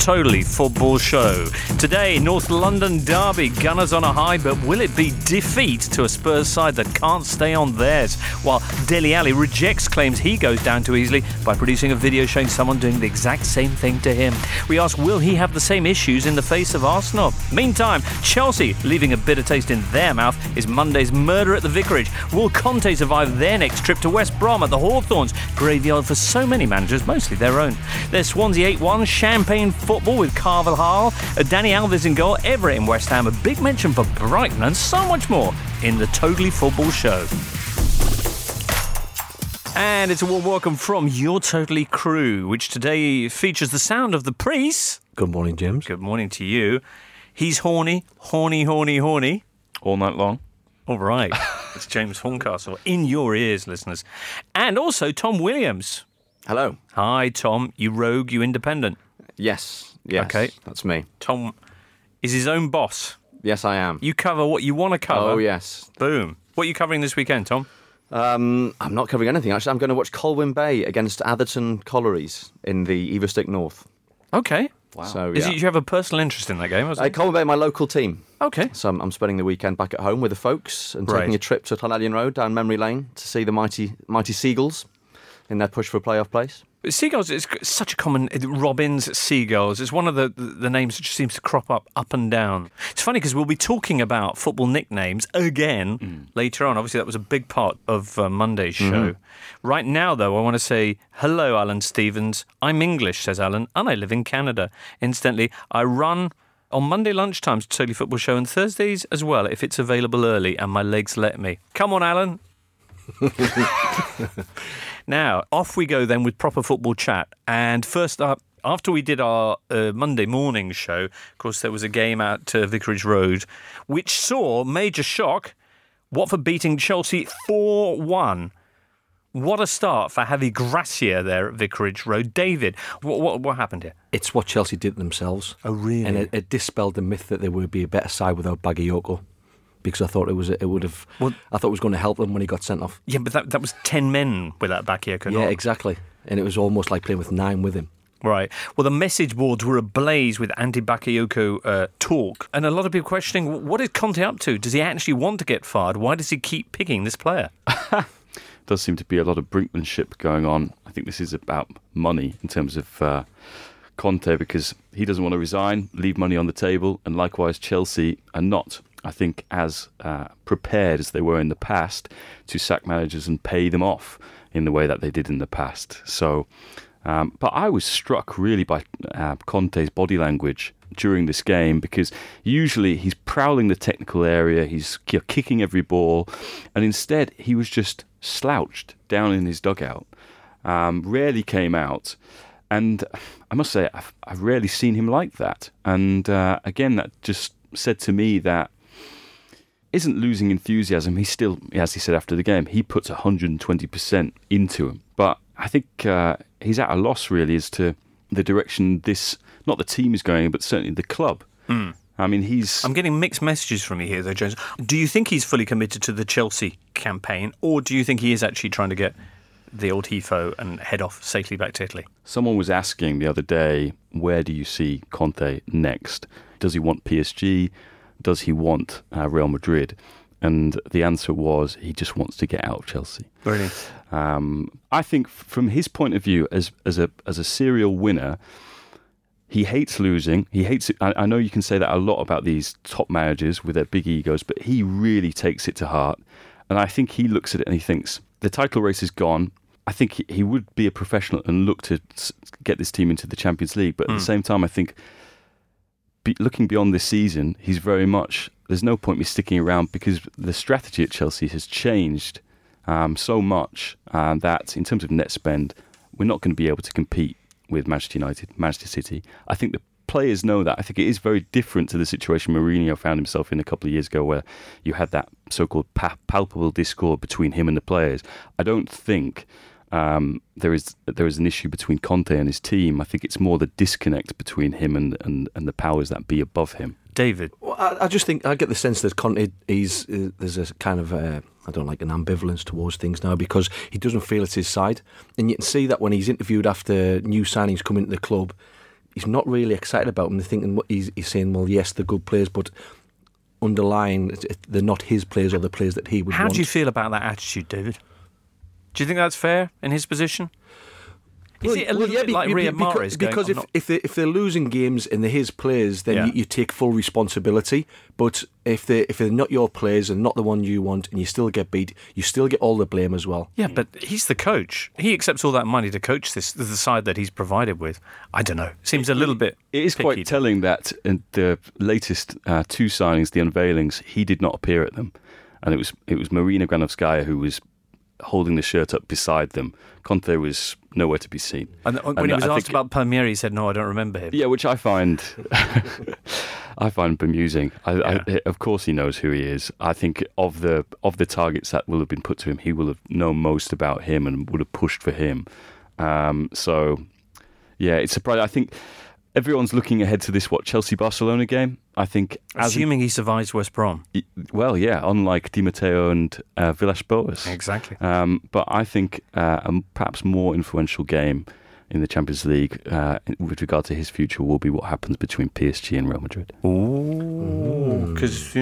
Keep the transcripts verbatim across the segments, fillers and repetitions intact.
Totally Football Show. Today, North London derby, Gunners on a high, but will it be defeat to a Spurs side that can't stay on theirs? While Dele Alli rejects claims he goes down too easily by producing a video showing someone doing the exact same thing to him. We ask, will he have the same issues in the face of Arsenal? Meantime, Chelsea, leaving a bitter taste in their mouth, is Monday's murder at the Vicarage. Will Conte survive their next trip to West Brom at the Hawthorns? Graveyard for so many managers, mostly their own. There's Swansea eight one, champagne football with Carvalhal, uh, Danny Alves in goal, Everett in West Ham, a big mention for Brighton, and so much more in the Totally Football Show. And it's a warm welcome from your Totally crew, which today features the sound of the priest. Good morning, James. Good morning to you. He's horny, horny, horny, horny. All night long. All right. It's James Horncastle in your ears, listeners. And also Tom Williams. Hello. Hi, Tom. You rogue, you independent. Yes. Yes. Okay. That's me. Tom is his own boss. Yes, I am. You cover what you want to cover. Oh, yes. Boom. What are you covering this weekend, Tom? Um, I'm not covering anything, actually. I'm going to watch Colwyn Bay against Atherton Collieries in the Everstick North. Okay. Wow. So, Is yeah. it, you have a personal interest in that game? Uh, Colwyn Bay, my local team. Okay. So I'm, I'm spending the weekend back at home with the folks and Right. taking a trip to Llanellian Road down memory lane to see the mighty mighty Seagulls in their push for a playoff place. Seagulls is such a common... Robins, Seagulls. It's one of the, the names that just seems to crop up up and down. It's funny because we'll be talking about football nicknames again mm. later on. Obviously, that was a big part of uh, Monday's show. Mm-hmm. Right now, though, I want to say, hello, Alan Stevens. I'm English, says Alan, and I live in Canada. Incidentally, I run on Monday lunchtimes Totally Football Show and Thursdays as well, if it's available early and my legs let me. Come on, Alan. Now, off we go then with proper football chat. And first up, after we did our uh, Monday morning show, of course, there was a game at uh, Vicarage Road, which saw, major shock, Watford beating Chelsea four one. What a start for Javi Gracia there at Vicarage Road. David, what, what, what happened here? It's what Chelsea did themselves. Oh, really? And it, it dispelled the myth that they would be a better side without Bagayoko. Because I thought it was it would have well, I thought it was going to help them when he got sent off. Yeah, but that that was ten men without Bakayoko. Yeah, exactly. And it was almost like playing with nine with him. Right. Well, the message boards were ablaze with anti-Bakayoko uh, talk, and a lot of people questioning, what is Conte up to? Does he actually want to get fired? Why does he keep picking this player? Does seem to be a lot of brinkmanship going on. I think this is about money in terms of uh, Conte, because he doesn't want to resign, leave money on the table, and likewise Chelsea are not, I think, as uh, prepared as they were in the past to sack managers and pay them off in the way that they did in the past. So, um, but I was struck really by uh, Conte's body language during this game, because usually he's prowling the technical area, he's kicking every ball, and instead he was just slouched down in his dugout. Um, rarely came out. And I must say, I've, I've rarely seen him like that. And uh, again, that just said to me that isn't losing enthusiasm. He still, as he said after the game, he puts one hundred twenty percent into him. But I think uh, he's at a loss really as to the direction this, not the team is going, but certainly the club. Mm. I mean, he's... I'm getting mixed messages from you here, though, Jones. Do you think he's fully committed to the Chelsea campaign, or do you think he is actually trying to get the old Hifo and head off safely back to Italy? Someone was asking the other day, where do you see Conte next? Does he want P S G? Does he want uh, Real Madrid? And the answer was he just wants to get out of Chelsea. Brilliant. Um, I think from his point of view, as as a as a serial winner, he hates losing. He hates it. I, I know you can say that a lot about these top managers with their big egos, but he really takes it to heart. And I think he looks at it and he thinks, the title race is gone. I think he, he would be a professional and look to get this team into the Champions League. But at mm. the same time, I think be, looking beyond this season, he's very much, there's no point me sticking around, because the strategy at Chelsea has changed um, so much uh, that in terms of net spend, we're not going to be able to compete with Manchester United, Manchester City. I think the players know that. I think it is very different to the situation Mourinho found himself in a couple of years ago, where you had that so-called pa- palpable discord between him and the players. I don't think Um, there is there is an issue between Conte and his team. I think it's more the disconnect between him and, and, and the powers that be above him. David? Well, I, I just think, I get the sense that Conte, he's, uh, there's a kind of, uh, I don't like an ambivalence towards things now, because he doesn't feel it's his side. And you can see that when he's interviewed after new signings come into the club, he's not really excited about them. They're thinking he's, he's saying, well, yes, they're good players, but underlying, they're not his players or the players that he would How want. do you feel about that attitude, David? Do you think that's fair in his position? Is Well, it a well, little yeah, bit be- like be- Riyad because, Mahrez going, because "I'm if not-" if, they, if they're losing games and they're his players, then Yeah. you, you take full responsibility. But if they if they're not your players and not the one you want, and you still get beat, you still get all the blame as well. Yeah, but he's the coach. He accepts all that money to coach this the side that he's provided with. I don't know. Seems a little bit. It is picky. quite telling that in the latest uh, two signings, the unveilings, he did not appear at them, and it was it was Marina Granovskaya who was holding the shirt up beside them. Conte was nowhere to be seen. And when And he was I asked think- about Palmieri, he said, "No, I don't remember him." Yeah, which I find I find bemusing. I, Yeah. I, of course, he knows who he is. I think of the of the targets that will have been put to him, he will have known most about him and would have pushed for him. Um, so, yeah, it's surprising. I think everyone's looking ahead to this what Chelsea Barcelona game. I think, as Assuming he survives West Brom. a, well, yeah, unlike Di Matteo and uh, Villas-Boas. Exactly. Um, but I think uh, a perhaps more influential game in the Champions League uh, with regard to his future will be what happens between P S G and Real Madrid. Ooh, because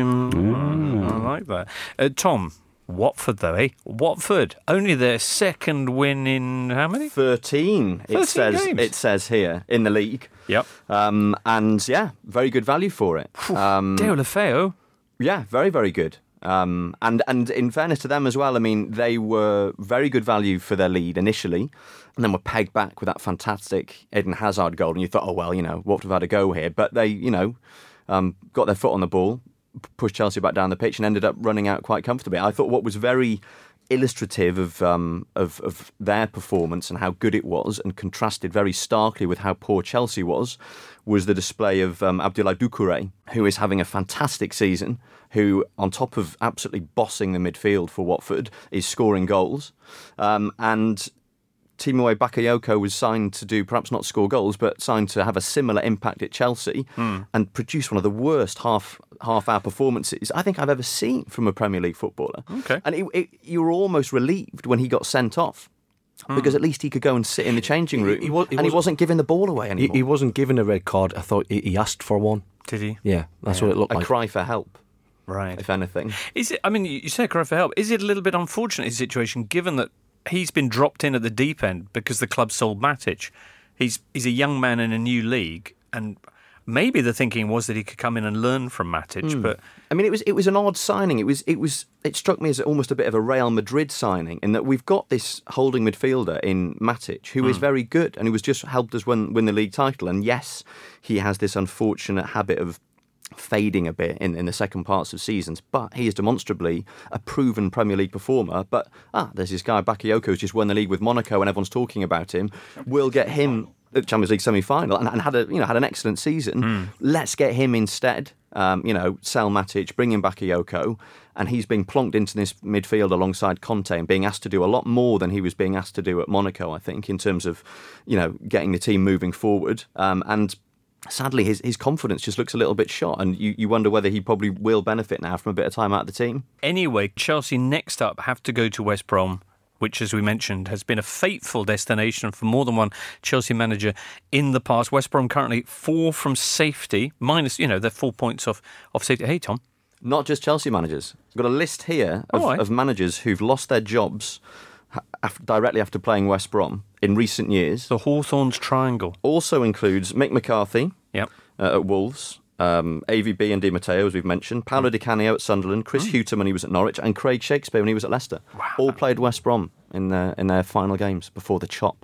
um, I like that. Uh, Tom, Watford though, eh? Watford, only their second win in how many? thirteen, it thirteen says games. it says here in the league. Yep. Um, and yeah, very good value for it. Um, Deulofeu. Yeah, very, very good. Um, and, and in fairness to them as well, I mean, they were very good value for their lead initially, and then were pegged back with that fantastic Eden Hazard goal. And you thought, oh, well, you know, what have had a go here? But they, you know, um, got their foot on the ball, p- pushed Chelsea back down the pitch and ended up running out quite comfortably. I thought what was very illustrative of, um, of of their performance and how good it was, and contrasted very starkly with how poor Chelsea was, was the display of um, Abdoulaye Doucouré, who is having a fantastic season, who, on top of absolutely bossing the midfield for Watford, is scoring goals. Um, and Timoe Bakayoko was signed to do, perhaps not score goals, but signed to have a similar impact at Chelsea Hmm. and produce one of the worst half half hour performances I think I've ever seen from a Premier League footballer. Okay. And it, it, you were almost relieved when he got sent off, because at least he could go and sit in the changing room, He- he wa- he and he wasn't- wasn't giving the ball away He, anymore. he wasn't given a red card. I thought he, he asked for one. Did he? Yeah, that's what it looked a like. cry for help, Right. if anything. Is it? I mean, you say cry for help. Is it a little bit unfortunate his situation, given that he's been dropped in at the deep end because the club sold Matic? He's he's a young man in a new league, and maybe the thinking was that he could come in and learn from Matic, but I mean, it was it was an odd signing. It was it was it struck me as almost a bit of a Real Madrid signing, in that we've got this holding midfielder in Matic who is very good, and who was just helped us win win the league title. And yes, he has this unfortunate habit of fading a bit in, in the second parts of seasons, but he is demonstrably a proven Premier League performer. But ah, there's this guy Bakayoko who's just won the league with Monaco, and everyone's talking about him. We'll get him the Champions League semi-final and, and had a you know had an excellent season. Let's get him instead. Um, you know, sell Matic, bring in Bakayoko, and he's being plonked into this midfield alongside Conte and being asked to do a lot more than he was being asked to do at Monaco, I think, in terms of, you know, getting the team moving forward. Um, and sadly, his, his confidence just looks a little bit shot, and you, you wonder whether he probably will benefit now from a bit of time out of the team. anyway, Chelsea next up have to go to West Brom, which, as we mentioned, has been a fateful destination for more than one Chelsea manager in the past. West Brom currently four from safety, minus, you know, they're four points off, off safety. Hey, Tom. Not just Chelsea managers. I've got a list here of, All right. of managers who've lost their jobs ha- af- directly after playing West Brom in recent years. The Hawthorns Triangle. Also includes Mick McCarthy Yep. uh, at Wolves, um, A V B and Di Matteo, as we've mentioned, Paolo Di Canio at Sunderland, Chris Hughton when he was at Norwich, and Craig Shakespeare when he was at Leicester. All played West Brom in their, in their final games before the chop.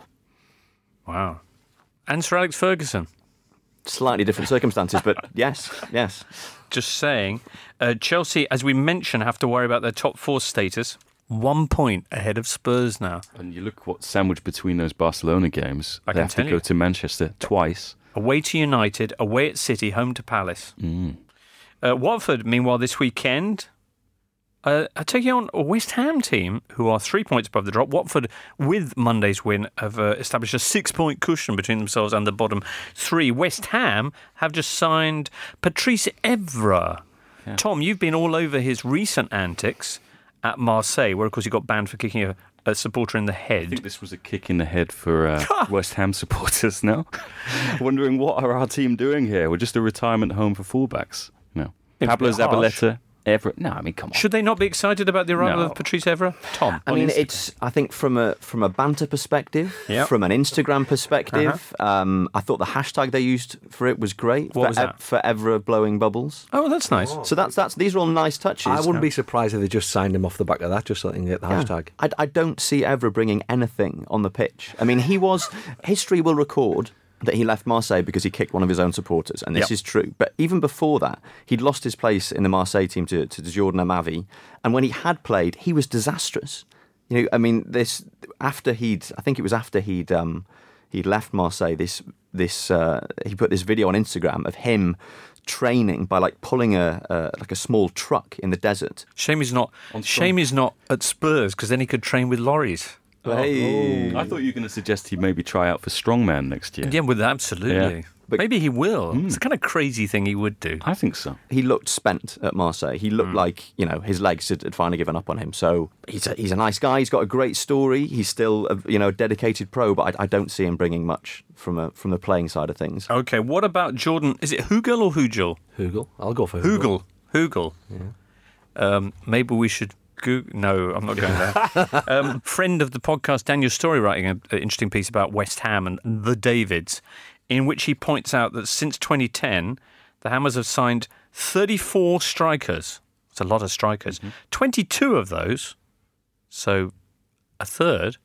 Wow. And Sir Alex Ferguson. Slightly different circumstances, but yes, yes. Just saying. Uh, Chelsea, as we mentioned, have to worry about their top four status. One point ahead of Spurs now. And you look what's sandwiched between those Barcelona games. I they can have to tell go you. to Manchester twice. Away to United, away at City, home to Palace. Mm. Uh, Watford, meanwhile, this weekend, uh, are taking on a West Ham team who are three points above the drop. Watford, with Monday's win, have uh, established a six-point cushion between themselves and the bottom three. West Ham have just signed Patrice Evra. Yeah. Tom, you've been all over his recent antics, at Marseille, where, of course, he got banned for kicking a, a supporter in the head. I think this was a kick in the head for uh, West Ham supporters now. Wondering, what are our team doing here? We're just a retirement home for fullbacks. No. It's Pablo a bit harsh. Zabaleta, Evra. No, I mean, come on. Should they not be excited about the arrival No. of Patrice Evra? Tom? I on mean, Instagram. it's. I think from a from a banter perspective, Yep. from an Instagram perspective, um, I thought the hashtag they used for it was great. What for was that? Forever blowing bubbles. Oh, that's nice. So that's that's these are all nice touches. I wouldn't be surprised if they just signed him off the back of that, just so they can get the Yeah. hashtag. I, I don't see Evra bringing anything on the pitch. I mean, he was. History will record that he left Marseille because he kicked one of his own supporters, and this Yep. is true. But even before that, he'd lost his place in the Marseille team to, to Jordan Amavi, and when he had played, he was disastrous. You know, I mean, this after he'd, I think it was after he'd um, he'd left Marseille. This this uh, he put this video on Instagram of him training by like pulling a, a like a small truck in the desert. Shame he's not. Shame he's not at Spurs, because then he could train with lorries. Hey. I thought you were going to suggest he'd maybe try out for strongman next year. Yeah, well, absolutely. Yeah. But- Maybe he will. It's the kind of crazy thing he would do. I think so. He looked spent at Marseille. He looked like, you know, his legs had, had finally given up on him. So he's a, he's a nice guy. He's got a great story. He's still, a, you know, a dedicated pro, but I, I don't see him bringing much from a, from the playing side of things. Okay, what about Jordan? Is it Hugel or Hugel? Hugel. I'll go for Hugel. Hugel. Hugel. Um, maybe we should Google. No, I'm not going there. um, friend of the podcast, Daniel Story, writing an interesting piece about West Ham and the Davids, in which he points out that since twenty ten, the Hammers have signed thirty-four strikers. It's a lot of strikers. Mm-hmm. twenty-two of those, so a third,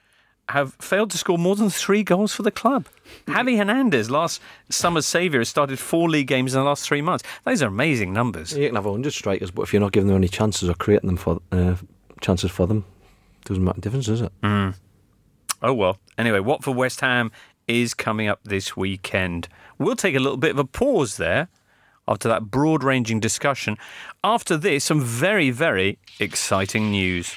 have failed to score more than three goals for the club. Javi Hernandez, last summer's saviour, has started four league games in the last three months. Those are amazing numbers. You can have one hundred strikers, but if you're not giving them any chances or creating them for uh, chances for them, doesn't make a difference, does it? Mm. Oh, well. Anyway, Watford West Ham is coming up this weekend. We'll take a little bit of a pause there after that broad-ranging discussion. After this, some very, very exciting news.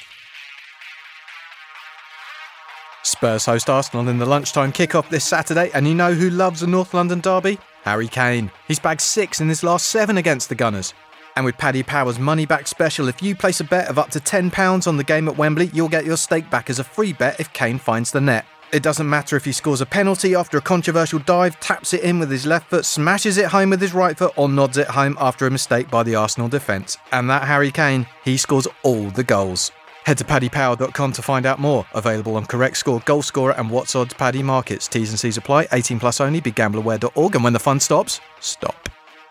Spurs host Arsenal in the lunchtime kickoff this Saturday, and you know who loves a North London derby? Harry Kane. He's bagged six in his last seven against the Gunners. And with Paddy Power's money back special, if you place a bet of up to ten pounds on the game at Wembley, you'll get your stake back as a free bet if Kane finds the net. It doesn't matter if he scores a penalty after a controversial dive, taps it in with his left foot, smashes it home with his right foot, or nods it home after a mistake by the Arsenal defence. And that Harry Kane, he scores all the goals. Head to paddy power dot com to find out more. Available on Correct Score, Goal Scorer and What's Odds Paddy markets. T's and C's apply. eighteen plus only. Be gambler aware dot org. And when the fun stops, stop.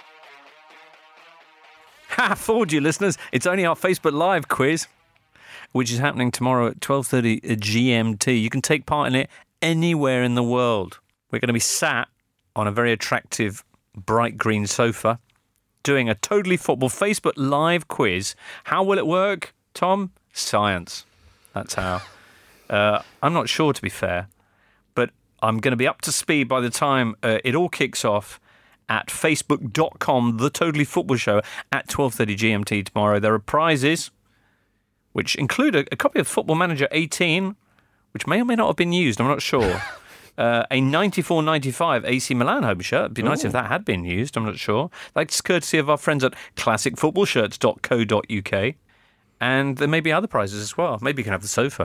Ha! Fooled you, listeners. It's only our Facebook Live quiz, which is happening tomorrow at twelve thirty G M T. You can take part in it anywhere in the world. We're going to be sat on a very attractive bright green sofa doing a Totally Football Facebook Live quiz. How will it work, Tom? Science. That's how. Uh, I'm not sure, to be fair, but I'm going to be up to speed by the time uh, it all kicks off at facebook dot com, The Totally Football Show, at twelve thirty G M T tomorrow. There are prizes, which include a, a copy of Football Manager eighteen, which may or may not have been used, I'm not sure. uh, a ninety-four ninety-five A C Milan home shirt. It'd be nice Ooh. if that had been used, I'm not sure. That's courtesy of our friends at classic football shirts dot co dot uk. And there may be other prizes as well. Maybe you can have the sofa.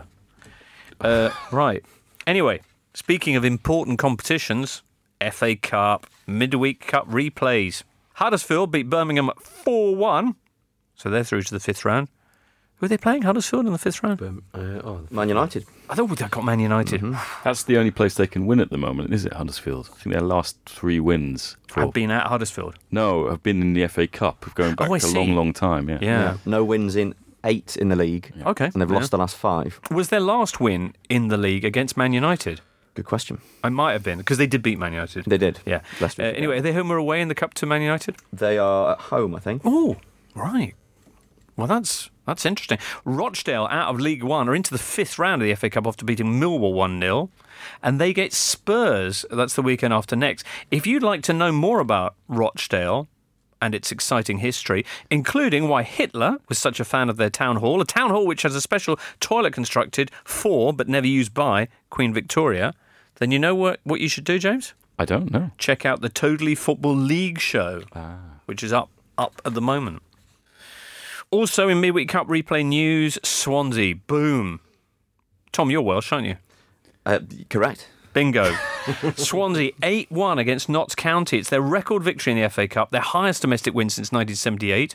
Uh, right. Anyway, speaking of important competitions, F A Cup, Midweek Cup replays. Huddersfield beat Birmingham four one, so they're through to the fifth round. Who are they playing, Huddersfield, in the fifth round? Um, uh, oh, Man United. I thought they got Man United. That's the only place they can win at the moment, is it, Huddersfield? I think their last three wins for, I've been at Huddersfield. no, have been in the F A Cup, going back Oh, I a see. long, long time. Yeah. Yeah. No wins in eight in the league. Okay. And they've Yeah. lost the last five. Was their last win in the league against Man United? Good question. I might have been, because they did beat Man United. They did. Yeah. Lest Uh, we forget. anyway, are they home or away in the Cup to Man United? They are at home, I think. Oh, right. Well, that's that's interesting. Rochdale, out of League One, are into the fifth round of the F A Cup after beating Millwall one nil. And they get Spurs. That's the weekend after next. If you'd like to know more about Rochdale and its exciting history, including why Hitler was such a fan of their town hall, a town hall which has a special toilet constructed for, but never used by, Queen Victoria, then you know what, what you should do, James? I don't know. Check out the Totally Football League show, which is up up at the moment. Also in Midweek Cup replay news, Swansea, boom. Tom, you're Welsh, aren't you? Uh, correct. Bingo. Swansea eight one against Notts County. It's their record victory in the F A Cup, their highest domestic win since nineteen seventy-eight.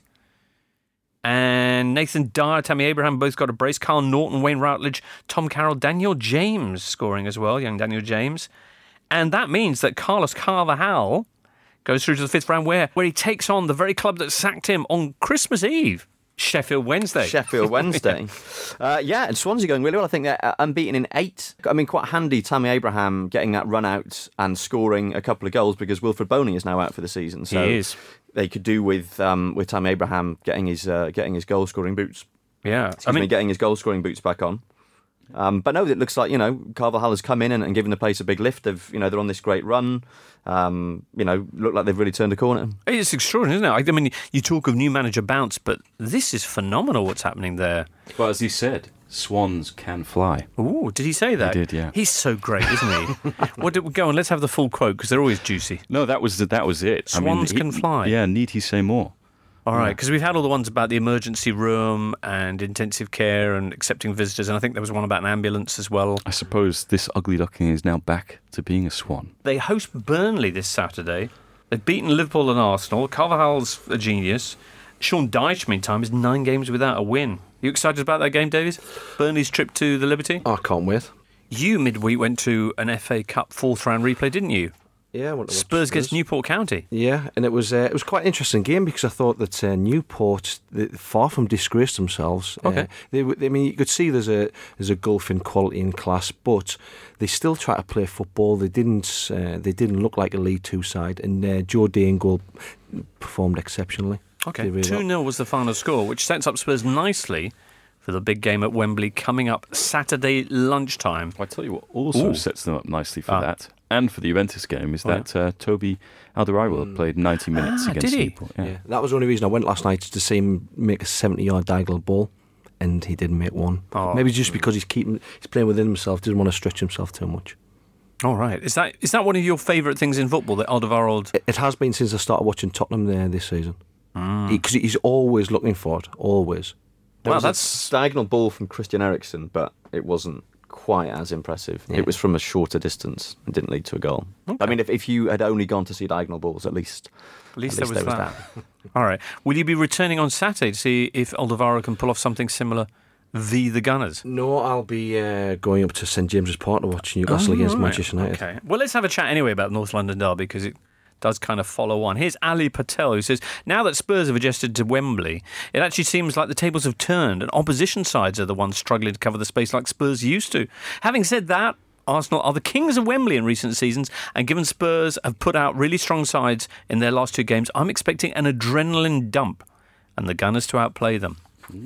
And Nathan Dyer, Tammy Abraham both got a brace. Carl Norton, Wayne Routledge, Tom Carroll, Daniel James scoring as well, young Daniel James. And that means that Carlos Carvajal goes through to the fifth round where, where he takes on the very club that sacked him on Christmas Eve. Sheffield Wednesday. Sheffield Wednesday. yeah. Uh, yeah, and Swansea going really well. I think they're unbeaten in eight. I mean, quite handy, Tammy Abraham getting that run out and scoring a couple of goals because Wilfred Boney is now out for the season. So he is. They could do with um, with Tammy Abraham getting his uh, getting his goal scoring boots. Yeah, Excuse I mean, me, getting his goal scoring boots back on. Um, but no, it looks like, you know, Carvajal has come in and, and given the place a big lift. Of you know, they're on this great run. Um, you know, look like they've really turned a corner. It's extraordinary, isn't it? I mean, you talk of new manager bounce, but this is phenomenal what's happening there. Well, as he said, swans can fly. Ooh, did he say that? He did, yeah. He's so great, isn't he? What did, go on, let's have the full quote because they're always juicy. No, that was that was it. Swans I mean, can he, fly. Yeah, need he say more? All right, because we've had all the ones about the emergency room and intensive care and accepting visitors, and I think there was one about an ambulance as well. I suppose this ugly duckling is now back to being a swan. They host Burnley this Saturday. They've beaten Liverpool and Arsenal. Carvajal's a genius. Sean Dyche, meantime, is nine games without a win. You excited about that game, David? Burnley's trip to the Liberty? I can't wait. You, midweek, went to an F A Cup fourth round replay, didn't you? Yeah, I went to watch Spurs against Newport County. Yeah, and it was uh, it was quite an interesting game because I thought that uh, Newport, they, far from disgraced themselves. Okay. Uh, they, they, I mean, you could see there's a there's a gulf in quality and class, but they still try to play football. They didn't uh, they didn't look like a League Two side, and uh, Joe Dangle performed exceptionally. Okay, Really two nil well. was the final score, which sets up Spurs nicely for the big game at Wembley coming up Saturday lunchtime. Well, I tell you what also Ooh. sets them up nicely for Ah. that, and for the Juventus game, is Oh, yeah. that uh, Toby Alderweireld played ninety minutes Ah, against did he? Newport. Yeah. Yeah, that was the only reason I went last night to see him make a seventy-yard diagonal ball, and he didn't make one. Oh. Maybe just because he's keeping he's playing within himself, doesn't want to stretch himself too much. All right. Is that is that one of your favourite things in football, that Alderweireld? It, it has been since I started watching Tottenham there this season, Mm. because he, he's always looking for it, always. There Wow, was that's- a diagonal ball from Christian Eriksen, but it wasn't quite as impressive. Yeah. It was from a shorter distance and didn't lead to a goal. I mean, if, if you had only gone to see diagonal balls, at least, At least, at there was that. All right. Will you be returning on Saturday to see if Alderweireld can pull off something similar v the Gunners? No, I'll be uh, going up to St James's Park to watch Newcastle Oh, against right. Manchester United. Okay. Well, let's have a chat anyway about North London Derby because it does kind of follow on. Here's Ali Patel, who says, now that Spurs have adjusted to Wembley, it actually seems like the tables have turned and opposition sides are the ones struggling to cover the space like Spurs used to. Having said that, Arsenal are the kings of Wembley in recent seasons, and given Spurs have put out really strong sides in their last two games, I'm expecting an adrenaline dump and the Gunners to outplay them.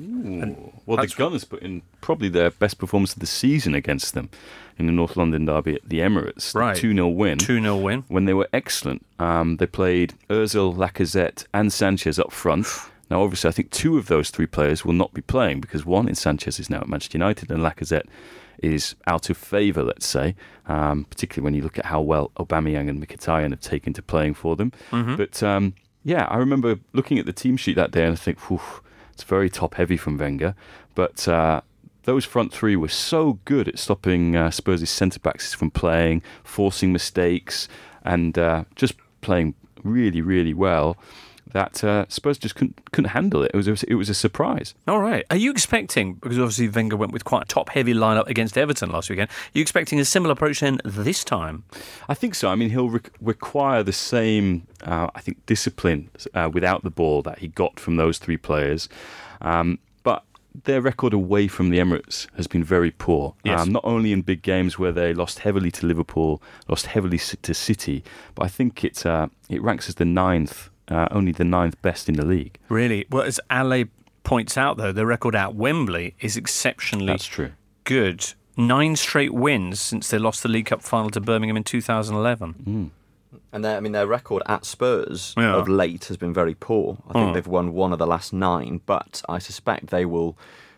Ooh. Well, the that's- Gunners put in probably their best performance of the season against them in the North London derby at the Emirates. Right. two nil win. two nil win. When they were excellent. Um, they played Ozil, Lacazette and Sanchez up front. Now, obviously, I think two of those three players will not be playing because one in Sanchez is now at Manchester United and Lacazette is out of favour, let's say, um, particularly when you look at how well Aubameyang and Mkhitaryan have taken to playing for them. Mm-hmm. But, um, yeah, I remember looking at the team sheet that day and I think, whew, it's very top-heavy from Wenger. But uh, those front three were so good at stopping uh, Spurs' centre-backs from playing, forcing mistakes, and uh, just playing really, really well, that uh, Spurs just couldn't couldn't handle it. It was, it was a surprise. All right. Are you expecting, because obviously Wenger went with quite a top-heavy lineup against Everton last weekend, are you expecting a similar approach then this time? I think so. I mean, he'll re- require the same, uh, I think, discipline uh, without the ball that he got from those three players. Um, but their record away from the Emirates has been very poor. Yes. Um, not only in big games where they lost heavily to Liverpool, lost heavily to City, but I think it uh, it ranks as the ninth, uh, only the ninth best in the league. Really? Well, as Ale points out, though, the record at Wembley is exceptionally That's true. good. Nine straight wins since they lost the League Cup final to Birmingham in two thousand eleven. Mm. And their, I mean, their record at Spurs Yeah. of late has been very poor. I think Oh. they've won one of the last nine, but I suspect they will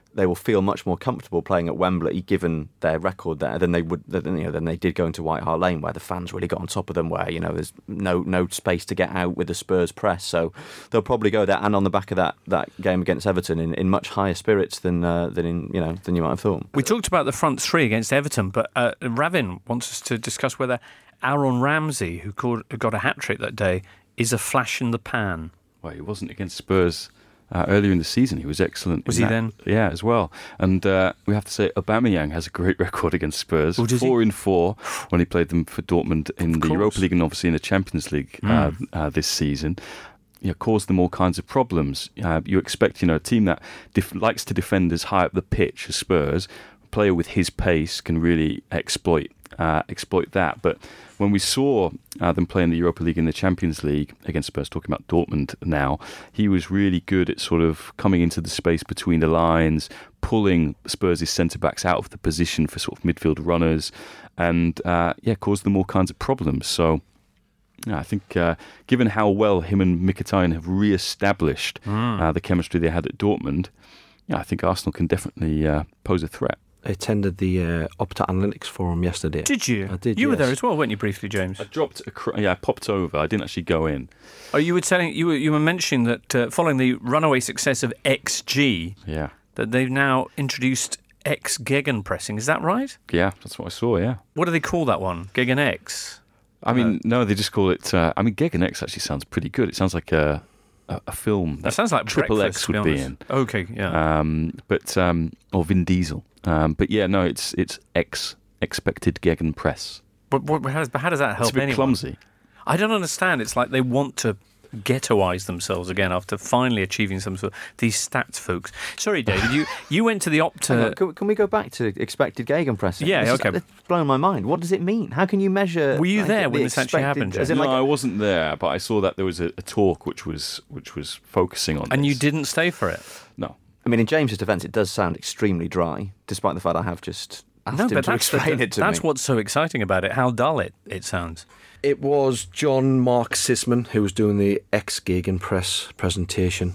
they will feel much more comfortable playing at Wembley, given their record there, than they would, than, you know, than they did going to White Hart Lane, where the fans really got on top of them, where you know there's no no space to get out with the Spurs press. So they'll probably go there, and on the back of that, that game against Everton, in, in much higher spirits than uh, than in you know than you might have thought. We talked about the front three against Everton, but uh, Ravin wants us to discuss whether Aaron Ramsey, who called, who got a hat trick that day, is a flash in the pan. Well, he wasn't against Spurs. Uh, earlier in the season, he was excellent. Was in he that. then? Yeah, as well. And uh, we have to say, Aubameyang has a great record against Spurs. Oh, does four he? in four when he played them for Dortmund in Of the course. Europa League and obviously in the Champions League Mm. uh, uh, this season. You know, caused them all kinds of problems. Uh, you expect, you know, a team that def- likes to defend as high up the pitch as Spurs, a player with his pace can really exploit uh, exploit that. But when we saw uh, them play in the Europa League and the Champions League against Spurs, talking about Dortmund now, he was really good at sort of coming into the space between the lines, pulling Spurs' centre-backs out of the position for sort of midfield runners, and uh, yeah, caused them all kinds of problems. So yeah, I think uh, given how well him and Mkhitaryan have re-established Mm. uh, the chemistry they had at Dortmund, yeah, I think Arsenal can definitely uh, pose a threat. I attended the uh, Opta Analytics Forum yesterday. Did you? I did, You were yes. there as well, weren't you, briefly, James? I dropped, a cr- yeah, I popped over. I didn't actually go in. Oh, you were telling you were you were mentioning that uh, following the runaway success of X G, Yeah, that they've now introduced X Gegenpressing. Is that right? yeah, that's what I saw. Yeah, What do they call that one? Gegen X. I mean, no, they just call it. Uh, I mean, Gegen X actually sounds pretty good. It sounds like a a, a film That sounds like Triple breakfast, X to be would be honest. in. Okay, yeah. Um, but um, or Vin Diesel. Um, but yeah, no, it's it's X expected Gegenpress. but, but how, does, but how does that help It's a bit anyone? clumsy. I don't understand. It's like they want to ghettoise themselves again after finally achieving some sort of these stats folks. Sorry, David, you, you went to the Hang on, Opta. can, can we go back to expected gegenpressing? Yeah, This is- okay. It's blown my mind. What does it mean? How can you measure? Were you like, there the when this actually expected- happened, as in, No, like, I wasn't there, but I saw that there was a, a talk which was which was focusing on. And you this. didn't stay for it? No. I mean, in James's defence, it does sound extremely dry, despite the fact I have just asked No, him but to that's, the- explain it to that's me. what's so exciting about it, how dull it, it sounds. It was John Mark Sisman who was doing the ex Gegenpress presentation.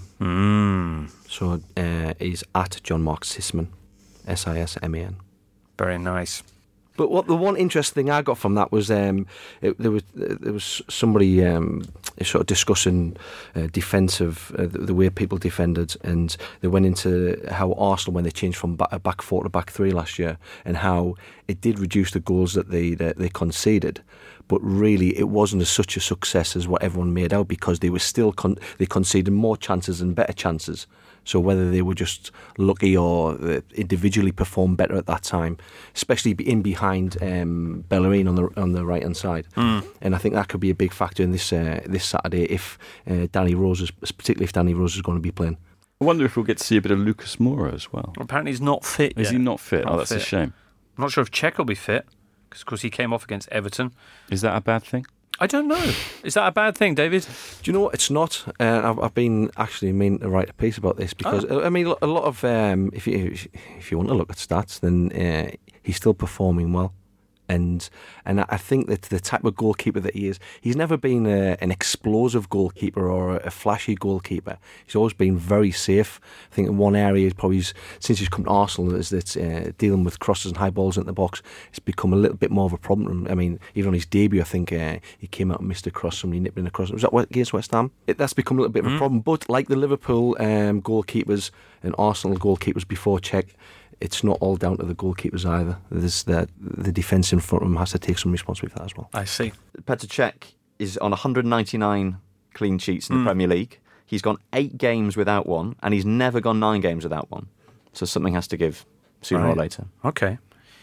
Mm, So uh, he's at John Mark Sisman, S I S M A N. very nice. But what the one interesting thing I got from that was um, it, there was there was somebody um, sort of discussing uh, defensive uh, the, the way people defended, and they went into how Arsenal, when they changed from back, back four to back three last year, and how it did reduce the goals that they that they conceded. But really, it wasn't as such a success as what everyone made out, because they were still con- they conceded more chances and better chances. So whether they were just lucky or uh, individually performed better at that time, especially in behind um, Bellerin on the on the right hand side, Mm. and I think that could be a big factor in this uh, this Saturday if uh, Danny Rose is, particularly if Danny Rose is going to be playing. I wonder if we'll get to see a bit of Lucas Moura as well. Apparently he's not fit Is yet. he not fit? Not oh, that's fit. a shame. I'm not sure if Czech will be fit, because of course he came off against Everton. Is that a bad thing? I don't know. Is that a bad thing, David? Do you know what? It's not. Uh, I've, I've been actually meaning to write a piece about this because Oh. I mean a lot of um, if you if you want to look at stats, then uh, he's still performing well, and and I think that the type of goalkeeper that he is, he's never been a, an explosive goalkeeper or a flashy goalkeeper. He's always been very safe. I think in one area, probably he's, since he's come to Arsenal, is that uh, dealing with crosses and high balls into the box, it's become a little bit more of a problem. I mean, even on his debut, I think uh, he came out and missed a cross, somebody nipped in a cross. Was that against West Ham? It, that's become a little bit of a problem. But like the Liverpool um, goalkeepers and Arsenal goalkeepers before Czech, it's not all down to the goalkeepers either. There's the the defence in front of them has to take some responsibility for that as well. I see. Petr Cech is on one hundred ninety-nine clean sheets in the Mm. Premier League. He's gone eight games without one, and he's never gone nine games without one. So something has to give sooner or Right. later. Okay.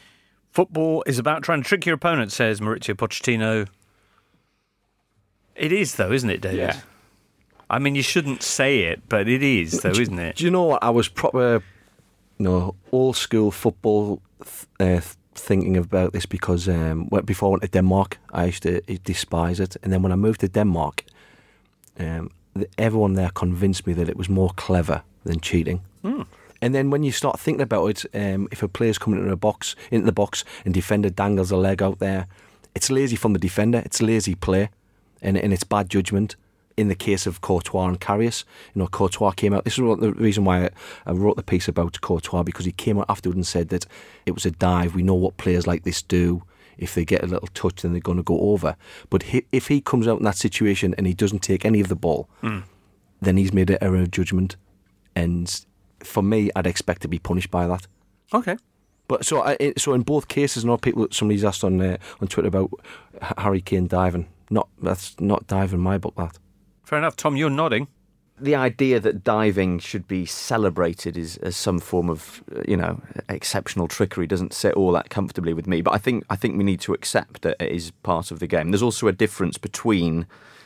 Football is about trying to trick your opponent, says Maurizio Pochettino. It is, though, isn't it, David? Yeah. I mean, you shouldn't say it, but it is, though, isn't it? Do you know what? I was proper, you know, old school football th- uh, th- thinking about this because um, when- before I went to Denmark, I used to despise it. And then when I moved to Denmark, um, th- everyone there convinced me that it was more clever than cheating. Hmm. And then when you start thinking about it, um, if a player's coming into the box, into the box, and defender dangles a leg out there, it's lazy from the defender. It's lazy play, and and it's bad judgment. in the case of Courtois and Karius, you know, Courtois came out. This is the reason why I, I wrote the piece about Courtois, because he came out afterward and said that it was a dive. We know what players like this do. If they get a little touch, then they're going to go over. But he, if he comes out in that situation and he doesn't take any of the ball, mm. then he's made an error of judgment. And for me, I'd expect to be punished by that. Okay. But so, I, so in both cases, not people. Somebody's asked on uh, on Twitter about Harry Kane diving. Not that's not diving in my book. That. Fair enough, Tom. You're nodding. The idea that diving should be celebrated is, as some form of, you know, exceptional trickery doesn't sit all that comfortably with me. But I think I think we need to accept that it is part of the game. There's also a difference between,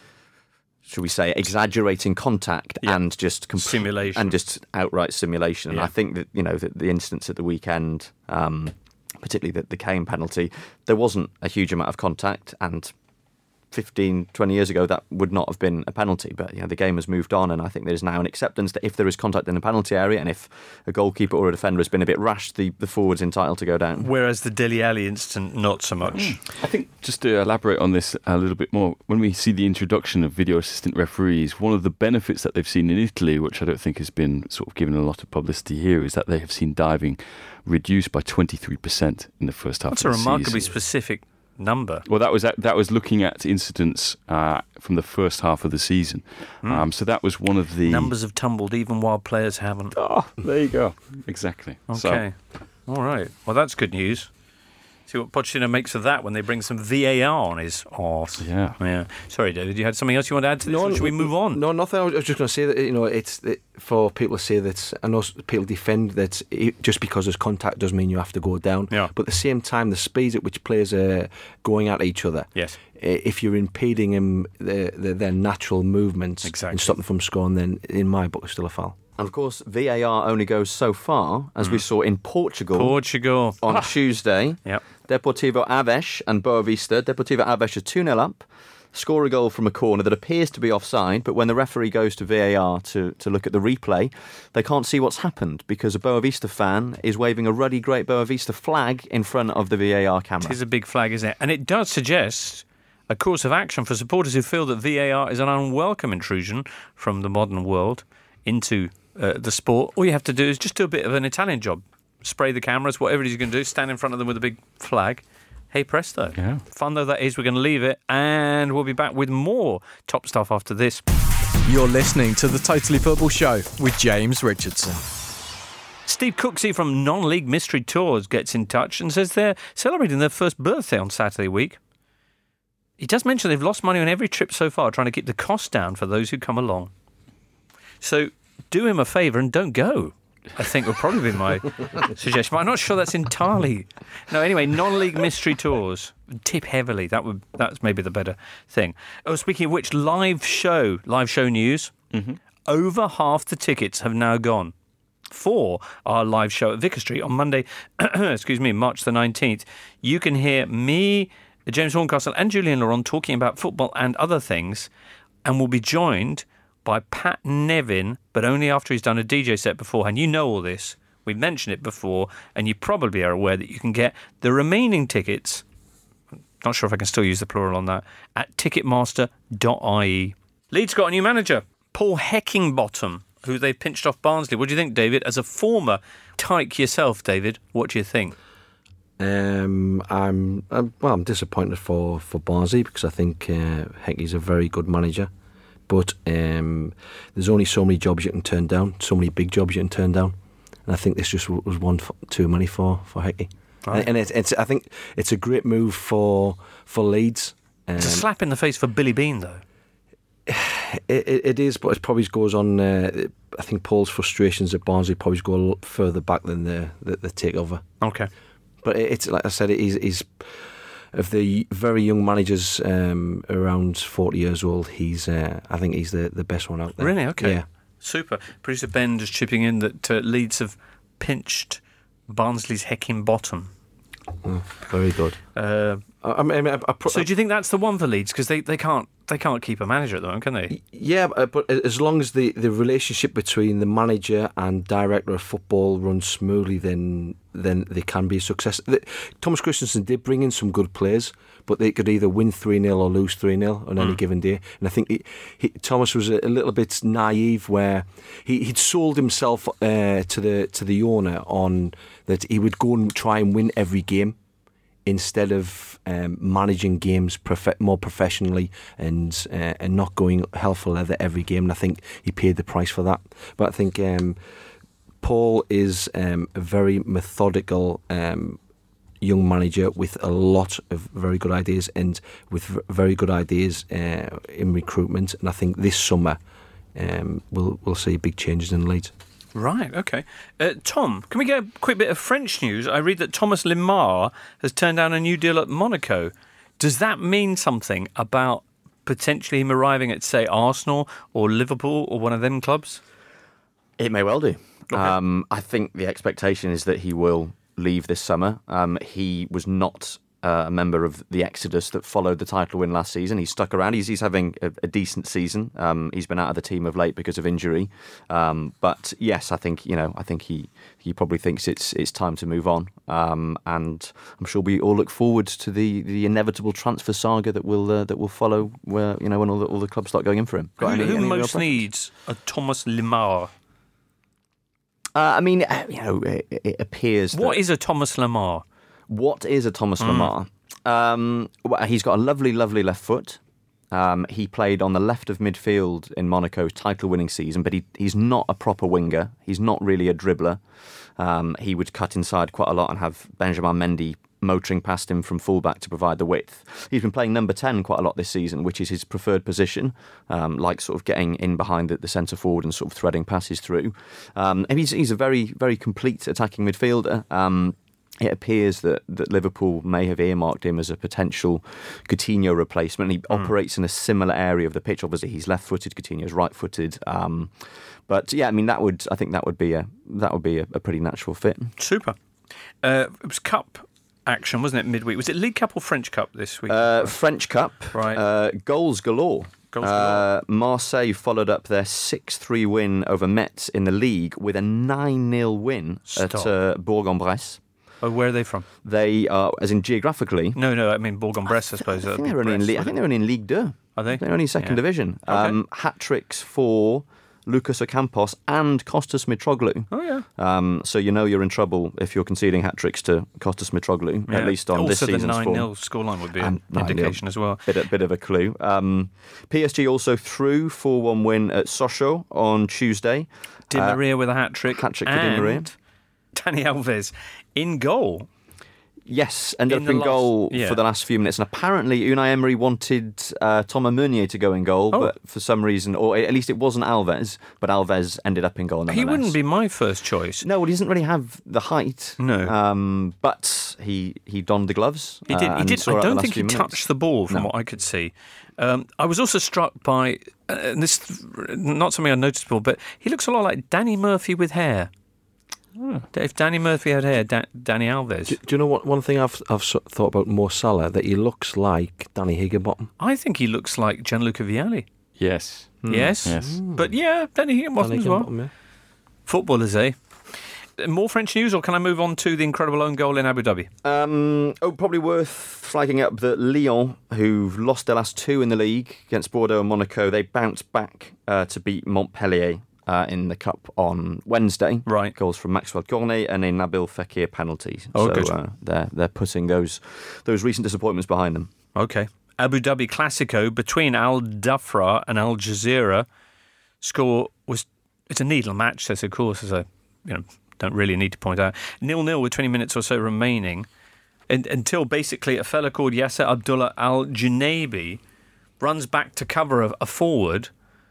should we say, exaggerating contact yeah. and just comp- simulation and just outright simulation. And yeah. I think that, you know, that the instance at the weekend, um, particularly the, the Kane penalty, there wasn't a huge amount of contact, and fifteen, twenty years ago that would not have been a penalty. But you know, the game has moved on, and I think there's now an acceptance that if there is contact in the penalty area, and if a goalkeeper or a defender has been a bit rash, the, the forward's entitled to go down. Whereas the Dele Alli incident, not so much. Mm. I think, just to elaborate on this a little bit more, when we see the introduction of video assistant referees, one of the benefits that they've seen in Italy, which I don't think has been sort of given a lot of publicity here, is that they have seen diving reduced by twenty-three percent in the first half That's of the season. That's a remarkably season. specific number. Well, that was that was looking at incidents uh, from the first half of the season. Mm. Um, so that was one of the numbers have tumbled even while players haven't. Oh, there you go. Exactly. Okay. So. All right. Well, that's good news. See what Pochettino makes of that when they bring some V A R on his arse. Yeah. Yeah. Sorry, David. You had something else you want to add to this? No, or should we move on? No, nothing. I was just going to say that, you know, it's it, for people to say that, I know people defend that it, just because there's contact doesn't mean you have to go down. Yeah. But at the same time, the speeds at which players are going at each other. Yes. If you're impeding them, their, their, their natural movements exactly. and stopping them from scoring, then in my book, it's still a foul. And of course, V A R only goes so far, as mm. we saw in Portugal. Portugal. On ah. Tuesday. Yep. Deportivo Aves and Boavista. Deportivo Aves are two nil up, score a goal from a corner that appears to be offside, but when the referee goes to V A R to, to look at the replay, they can't see what's happened because a Boavista fan is waving a ruddy Great Boavista flag in front of the V A R camera. It is a big flag, isn't it? And it does suggest a course of action for supporters who feel that V A R is an unwelcome intrusion from the modern world into uh, the sport. All you have to do is just do a bit of an Italian job. Spray the cameras, whatever it is you're going to do, stand in front of them with a big flag. Hey presto. Yeah. Fun though that is, we're going to leave it, and we'll be back with more top stuff after this. You're listening to the Totally Football Show with James Richardson. Steve Cooksey from Non-League Mystery Tours gets in touch and says they're celebrating their first birthday on Saturday week. He does mention they've lost money on every trip so far, trying to keep the cost down for those who come along. So do him a favour and don't go, I think would probably be my suggestion. But I'm not sure that's entirely... No, anyway, Non-League Mystery Tours. Tip heavily. That would That's maybe the better thing. Oh, speaking of which, live show, live show news. Mm-hmm. Over half the tickets have now gone for our live show at Vicar Street on Monday, excuse me, March the nineteenth. You can hear me, James Horncastle and Julian Laurent talking about football and other things, and we'll be joined by Pat Nevin, but only after he's done a D J set beforehand. You know all this. We've mentioned it before, and you probably are aware that you can get the remaining tickets, not sure if I can still use the plural on that, at ticketmaster dot I E. Leeds got a new manager, Paul Heckingbottom, who they've pinched off Barnsley. What do you think, David? As a former Tyke yourself, David, what do you think? Um, I'm, I'm well. I'm disappointed for, for Barnsley because I think uh, Heckie's a very good manager. But um, there's only so many jobs you can turn down, so many big jobs you can turn down, and I think this just was one for, too many for for Hickey. Right. And, and it's, it's I think it's a great move for for Leeds. Um, it's a slap in the face for Billy Bean, though. It, it, it is, but it probably goes on. Uh, I think Paul's frustrations at Barnsley probably go a lot further back than the the, the takeover. Okay, but it, it's like I said, it is. He's of the very young managers um, around forty years old, he's uh, I think he's the, the best one out there. Really? Okay. Yeah. Super. Producer Ben just chipping in that uh, Leeds have pinched Barnsley's Heckingbottom. Oh, very good. Uh, I, I mean, I, I pro- so do you think that's the one for Leeds? Because they, they can't they can't keep a manager at the moment, can they? Yeah, but but as long as the, the relationship between the manager and director of football runs smoothly, then then they can be a success. The, Thomas Christensen did bring in some good players, but they could either win three nil or lose three nil on any mm. given day. And I think he, he, Thomas was a, a little bit naive, where he, he'd sold himself uh, to the to the owner on that he would go and try and win every game, instead of um, managing games prof- more professionally and uh, and not going hell for leather every game. And I think he paid the price for that. But I think um, Paul is um, a very methodical um, young manager with a lot of very good ideas and with v- very good ideas uh, in recruitment. And I think this summer um, we'll we'll see big changes in Leeds. Right, okay. Uh, Tom, can we get a quick bit of French news? I read that Thomas Lemar has turned down a new deal at Monaco. Does that mean something about potentially him arriving at, say, Arsenal or Liverpool or one of them clubs? It may well do. Okay. Um, I think the expectation is that he will leave this summer. Um, he was not uh, a member of the exodus that followed the title win last season. He's stuck around. He's, he's having a, a decent season. Um, he's been out of the team of late because of injury. Um, but yes, I think you know. I think he, he probably thinks it's it's time to move on. Um, and I'm sure we all look forward to the, the inevitable transfer saga that will uh, that will follow. Where you know when all the, all the clubs start going in for him. Got who any, who any most needs a Thomas Lemar? Uh, I mean, you know, it, it appears. What that, is a Thomas Lemar? What is a Thomas Mm. Lemar? Um, well, he's got a lovely, lovely left foot. Um, he played on the left of midfield in Monaco's title-winning season, but he, he's not a proper winger. He's not really a dribbler. Um, he would cut inside quite a lot and have Benjamin Mendy motoring past him from fullback to provide the width. He's been playing number ten quite a lot this season, which is his preferred position, um, like sort of getting in behind the, the centre forward and sort of threading passes through. Um, and he's, he's a very, very complete attacking midfielder. Um, It appears that, that Liverpool may have earmarked him as a potential Coutinho replacement. He mm. operates in a similar area of the pitch. Obviously, he's left-footed. Coutinho's right-footed. Um, but yeah, I mean, that would I think that would be a that would be a, a pretty natural fit. Super. Uh, it was cup action, wasn't it? Midweek. Was it League Cup or French Cup this week? Uh, French Cup. Right. Uh, goals galore. Goals uh, Marseille followed up their six three win over Metz in the league with a nine nil win Stop. at uh, Bourg-en-Bresse. Oh, where are they from? They are, as in geographically. No, no, I mean Bourg-en-Bresse, I suppose. I think, they're only in Le- I think they're only in Ligue two. Are they? They're only second Yeah. division. Okay. Um, hat tricks for Lucas Ocampos and Kostas Mitroglou. Oh, yeah. Um, so you know you're in trouble if you're conceding hat tricks to Kostas Mitroglou, Yeah. at least on also this season's the nine nil form. scoreline would be And an nine nil. indication as well. Bit, a bit of a clue. Um, P S G also threw four one win at Sochaux on Tuesday. Di Uh, Maria with a hat-trick. hat-trick for Di Maria. And Dani Alves in goal. Yes, ended In up the in last- goal yeah. for the last few minutes. And apparently Unai Emery wanted uh, Thomas Meunier to go in goal, Oh. but for some reason, or at least it wasn't Alves, but Alves ended up in goal nonetheless. He wouldn't be my first choice. No, well, he doesn't really have the height. No. Um, but he, he donned the gloves. He did. uh, He and did. saw I out the don't last think he few minutes. touched the ball, from No. what I could see. Um, I was also struck by, uh, and this not something I noticed before, but he looks a lot like Danny Murphy with hair. Hmm. If Danny Murphy had hair, da- Danny Alves. Do, do you know what? One thing I've I've so- thought about Mo Salah, that he looks like Danny Higginbottom. I think he looks like Gianluca Vialli. Yes. Yes, Yes. but yeah, Danny Higginbotham Danny as well. Higginbottom, yeah. Footballers, eh? More French news, or can I move on to the incredible own goal in Abu Dhabi? Um, oh, probably worth flagging up that Lyon, who've lost their last two in the league against Bordeaux and Monaco, they bounced back uh, to beat Montpellier uh, in the Cup on Wednesday. Right. Goals from Maxwell Cornet and a Nabil Fekir penalty. Oh, so good. Uh, they're, they're putting those, those recent disappointments behind them. Okay. Abu Dhabi Classico between Al Dhafra and Al Jazeera. Score was, it's a needle match, this, of course, as I you know, don't really need to point out. nil-nil with twenty minutes or so remaining, and, until basically a fella called Yasser Abdullah Al Junaibi runs back to cover a, a forward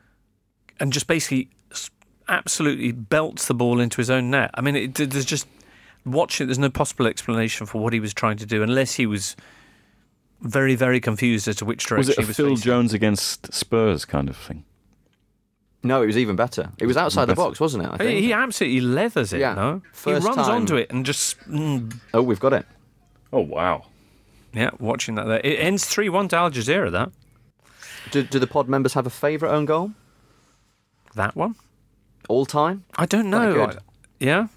and just basically absolutely belts the ball into his own net. I mean, it, there's just, watch it, there's no possible explanation for what he was trying to do, unless he was very, very confused as to which direction Was it a he was Phil facing. Jones against Spurs kind of thing? No, it was even better. It was outside the Better. box, wasn't it? I think. He, he absolutely leathers it, Yeah. no? He First runs time. onto it and just... Mm, Oh, we've got it. Oh, wow. yeah, watching that there. It ends three one to Al Jazeera, that. Do, do the pod members have a favourite own goal? That one? All time? I don't know. Quite good. I- yeah?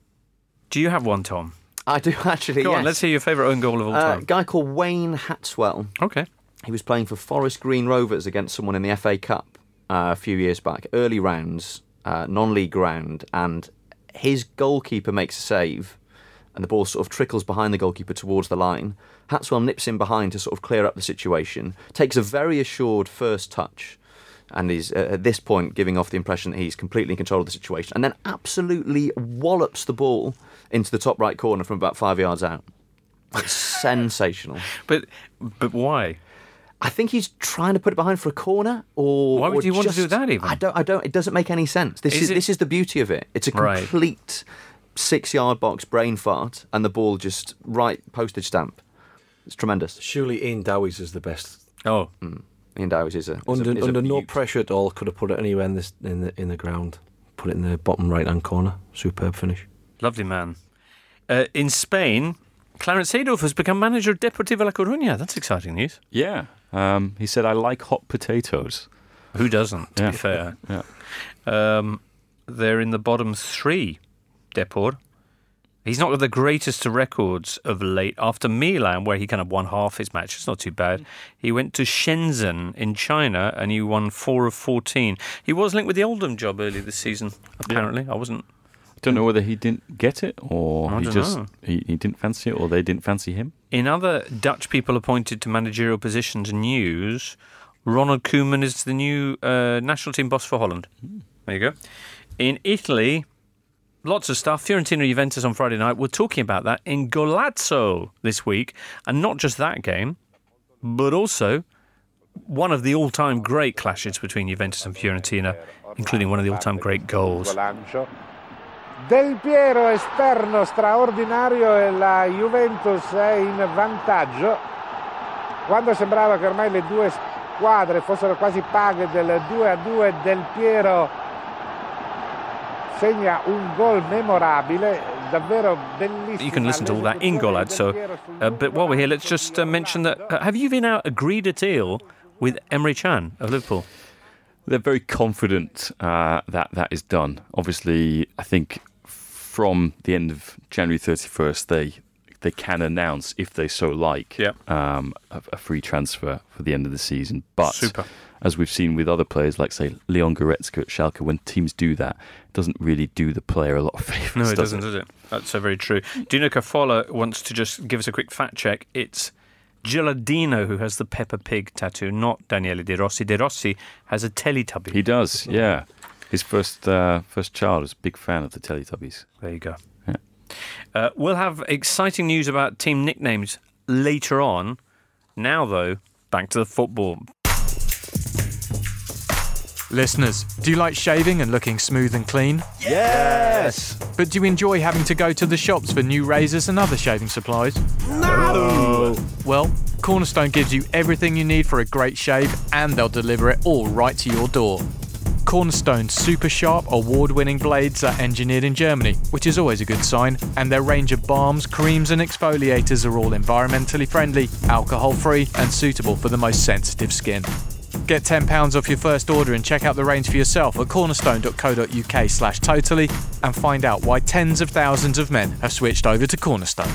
Do you have one, Tom? I do actually, Go yes. on, let's hear your favourite own goal of all Uh, time. a guy called Wayne Hatswell. Okay. He was playing for Forest Green Rovers against someone in the F A Cup uh, a few years back. Early rounds, uh, non-league round, and his goalkeeper makes a save, and the ball sort of trickles behind the goalkeeper towards the line. Hatswell nips in behind to sort of clear up the situation, takes a very assured first touch, and is uh, at this point giving off the impression that he's completely in control of the situation, and then absolutely wallops the ball into the top right corner from about five yards out. It's sensational. But but why? I think he's trying to put it behind for a corner, or Why would or you want to just- do that even? I don't. I don't. It doesn't make any sense. This Is is, it- this is the beauty of it. It's a Right. complete six-yard box brain fart, and the ball just right postage stamp. It's tremendous. Surely Ian Dowies is the best. Oh, Ian Dowis is a is Under a, is under a no beaut. pressure at all, could have put it anywhere in, this, in the in the ground. Put it in the bottom right-hand corner. Superb finish. lovely man. Uh, in Spain, Clarence Seedorf has become manager of Deportivo La Coruña. That's exciting news. Yeah. Um, he said, I like hot potatoes. Who doesn't, to Yeah. be fair? Yeah. Um, they're in the bottom three, Depor. He's not got the greatest of records of late. After Milan, where he kind of won half his match, it's not too bad. He went to Shenzhen in China and he won four of fourteen. He was linked with the Oldham job earlier this season, apparently. I wasn't. I don't know whether he didn't get it or I he don't just know. he, he didn't fancy it or they didn't fancy him. In other Dutch people appointed to managerial positions news, Ronald Koeman is the new uh, national team boss for Holland. There you go. In Italy, lots of stuff. Fiorentina Juventus on Friday night. We're talking about that in Golazzo this week. And not just that game, but also one of the all-time great clashes between Juventus and Fiorentina, including one of the all-time great goals. Del Piero esterno straordinario e la Juventus è in vantaggio quando sembrava che ormai le due squadre fossero quasi paghe del due a due. Del Piero segna un gol memorabile, davvero bellissimo. You can listen to all that in Golazzo. Uh, but while we're here, let's just uh, mention that uh, have you been out agreed a deal with Emre Can of Liverpool? They're very confident uh, that that is done. Obviously, I think from the end of January thirty-first, they they can announce, if they so like, Yeah. um, a, a free transfer for the end of the season. But Super. as we've seen with other players, like, say, Leon Goretzka at Schalke, when teams do that, it doesn't really do the player a lot of favours. No, it does doesn't, does it? That's so very true. Dino Cafola wants to just give us a quick fact check. It's Gilardino who has the Peppa Pig tattoo, not Daniele De Rossi. De Rossi has a Teletubby. He does, yeah. His first uh, first child was a big fan of the Teletubbies. There you go. Yeah. Uh, we'll have exciting news about team nicknames later on. Now, though, back to the football. Listeners, do you like shaving and looking smooth and clean? Yes! But do you enjoy having to go to the shops for new razors and other shaving supplies? No! Well, Cornerstone gives you everything you need for a great shave, and they'll deliver it all right to your door. Cornerstone's super sharp, award-winning blades are engineered in Germany, which is always a good sign, and their range of balms, creams and exfoliators are all environmentally friendly, alcohol-free and suitable for the most sensitive skin. Get ten pounds off your first order and check out the range for yourself at cornerstone.co.uk slash totally and find out why tens of thousands of men have switched over to Cornerstone.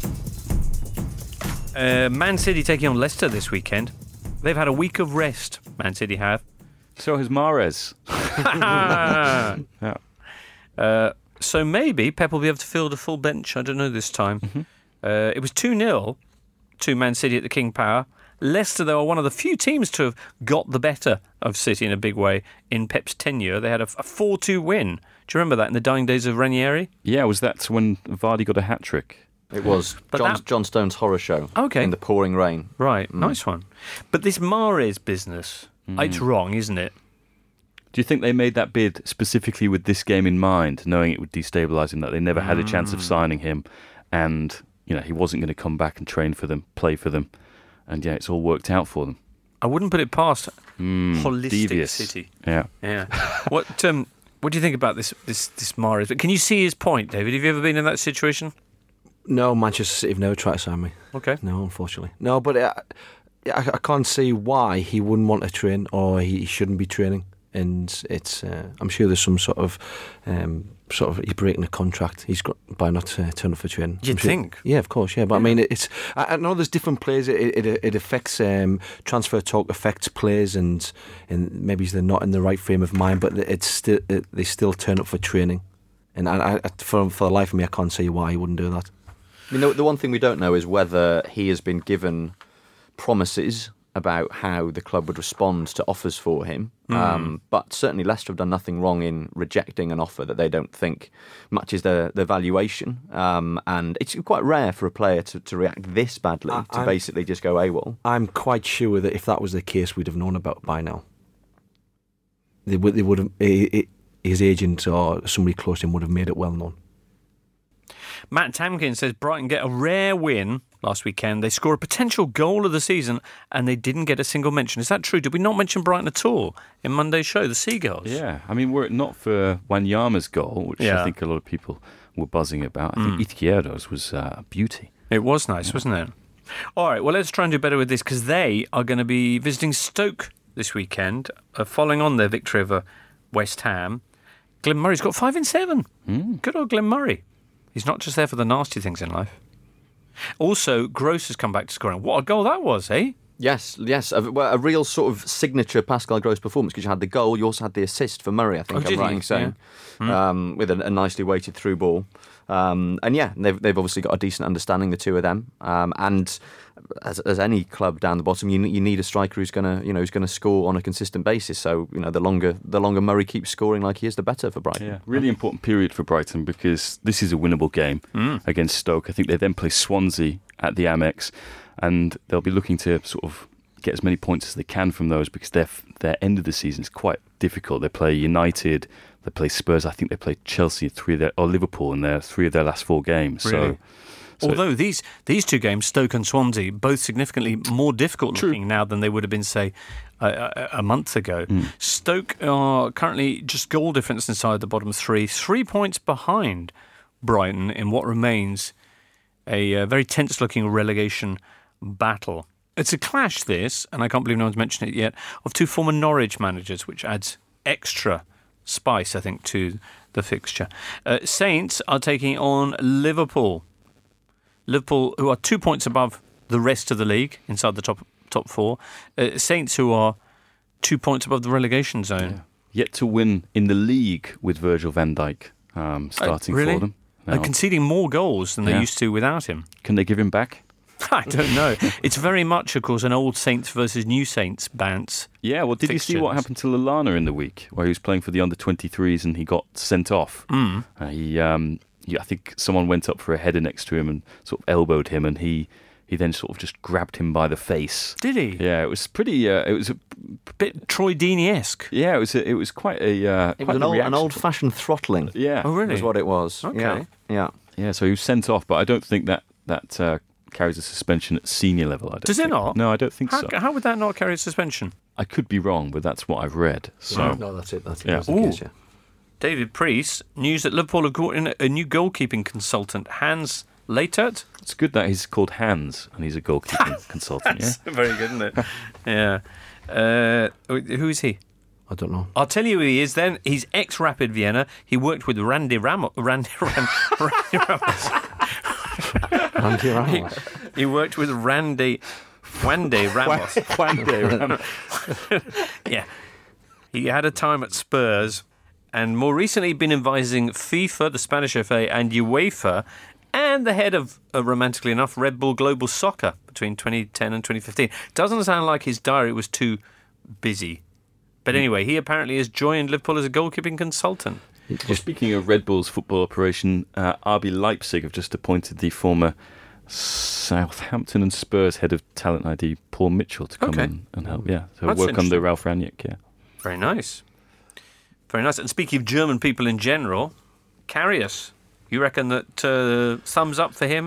Uh, Man City taking on Leicester this weekend. They've had a week of rest, Man City have. So has Mahrez. Yeah. Uh, so maybe Pep will be able to field a full bench. I don't know this time. Mm-hmm. Uh, it was two nil to Man City at the King Power. Leicester, though, are one of the few teams to have got the better of City in a big way in Pep's tenure. They had a four two win. Do you remember that in the dying days of Ranieri? Yeah, was that when Vardy got a hat-trick? It was But John, that- John Stone's horror show. Okay. In the pouring rain. Right, nice one. But this Mahrez business, it's wrong, isn't it? Do you think they made that bid specifically with this game in mind, knowing it would destabilise him, that they never had a chance of signing him, and you know he wasn't going to come back and train for them, play for them, and yeah, it's all worked out for them. I wouldn't put it past Mm, Holistic devious. City. Yeah. Yeah. what um, What do you think about this this this Mahrez? But can you see his point, David? Have you ever been in that situation? No, Manchester City have never tried to sign me. Okay. No, unfortunately. No, but uh, I, I can't see why he wouldn't want to train or he, he shouldn't be training. And it's, uh, I'm sure there's some sort of, um, sort of, he's breaking a contract. He's got by not uh, turning up for training. You'd sure, think, yeah, of course, yeah. But yeah. I mean, it's. I, I know there's different players. It it, it affects um, transfer talk affects players, and and maybe they're not in the right frame of mind. But it's still it, they still turn up for training, and I, I, for for the life of me, I can't see why he wouldn't do that. You know, the one thing we don't know is whether he has been given promises about how the club would respond to offers for him. Mm. Um, but certainly Leicester have done nothing wrong in rejecting an offer that they don't think matches their, their valuation. Um, and it's quite rare for a player to, to react this badly, I, to I'm, basically just go AWOL. I'm quite sure that if that was the case, we'd have known about it by now. They would, they would have, his agent or somebody close to him would have made it well known. Matt Tamkin says Brighton get a rare win last weekend. They score a potential goal of the season and they didn't get a single mention. Is that true? Did we not mention Brighton at all in Monday's show, the Seagulls? Yeah, I mean, were it not for Wanyama's goal, which yeah. I think a lot of people were buzzing about, I mm. think Izquierdo's was uh, a beauty. It was nice, yeah. wasn't it? All right, well, let's try and do better with this because they are going to be visiting Stoke this weekend, uh, following on their victory over West Ham. Glenn Murray's got five in seven. Mm. Good old Glenn Murray. He's not just there for the nasty things in life. Also, Gross has come back to scoring. What a goal that was, eh? Yes, yes. A, well, a real sort of signature Pascal Gross performance because you had the goal, you also had the assist for Murray, I think oh, I'm right in saying, yeah. mm. um, with a, a nicely weighted through ball. Um, and yeah, they've, they've obviously got a decent understanding, the two of them. Um, and as, as any club down the bottom, you you need a striker who's gonna you know who's gonna score on a consistent basis. So you know the longer the longer Murray keeps scoring like he is, the better for Brighton. Yeah, really important period for Brighton because this is a winnable game mm. against Stoke. I think they then play Swansea at the Amex, and they'll be looking to sort of get as many points as they can from those because their their end of the season is quite difficult. They play United, they play Spurs. I think they play Chelsea three of their, or Liverpool in their three of their last four games. Really? So. So Although these these two games, Stoke and Swansea, both significantly more difficult true. looking now than they would have been, say, a, a, a month ago. Mm. Stoke are currently just goal difference inside the bottom three, three points behind Brighton in what remains a, a very tense-looking relegation battle. It's a clash, this, and I can't believe no one's mentioned it yet, of two former Norwich managers, which adds extra spice, I think, to the fixture. Uh, Saints are taking on Liverpool. Liverpool, who are two points above the rest of the league, inside the top top four. Uh, Saints, who are two points above the relegation zone. Yeah. Yet to win in the league with Virgil van Dijk um, starting uh, really? for them. Now, uh, conceding more goals than yeah. they used to without him. Can they give him back? I don't know. It's very much, of course, an old Saints versus new Saints bounce. Yeah, well, did fixtures. You see what happened to Lallana in the week, where he was playing for the under twenty-threes and he got sent off? Mm. Uh, he... Um, Yeah, I think someone went up for a header next to him and sort of elbowed him, and he, he then sort of just grabbed him by the face. Did he? Yeah, it was pretty. Uh, it was a bit Troy Deeney-esque. Yeah, it was. A, it was quite a. Uh, it quite was an, old, an old-fashioned throttling. Yeah. Oh, really? Was what it was. Okay. Yeah. Yeah. Yeah. So he was sent off, but I don't think that that uh, carries a suspension at senior level. I don't Does think. it not? No, I don't think how, so. How would that not carry a suspension? I could be wrong, but that's what I've read. So yeah, no, that's it. That's it. Yeah. That's the case, yeah. David Priest, news that Liverpool have got in a new goalkeeping consultant, Hans Leitert. It's good that he's called Hans and he's a goalkeeping consultant. That's yeah? very good, isn't it? Yeah. Uh, who is he? I don't know. I'll tell you who he is then. He's ex-Rapid Vienna. He worked with Randy Ramos. Randy, Ram, Randy Ramos. Randy Ramos. He, he worked with Randy... Wandy Ramos. Wandy Ramos. Yeah. He had a time at Spurs and more recently been advising FIFA, the Spanish F A, and UEFA, and the head of, uh, romantically enough, Red Bull Global Soccer between twenty ten and twenty fifteen. Doesn't sound like his diary was too busy. But anyway, he apparently has joined Liverpool as a goalkeeping consultant. Well, speaking of Red Bull's football operation, uh, R B Leipzig have just appointed the former Southampton and Spurs head of talent I D, Paul Mitchell, to come okay. in and help. Yeah, to That's work under Ralf Rangnick. Yeah, very nice, very nice. And speaking of German people in general, Karius, you reckon that uh, thumbs up for him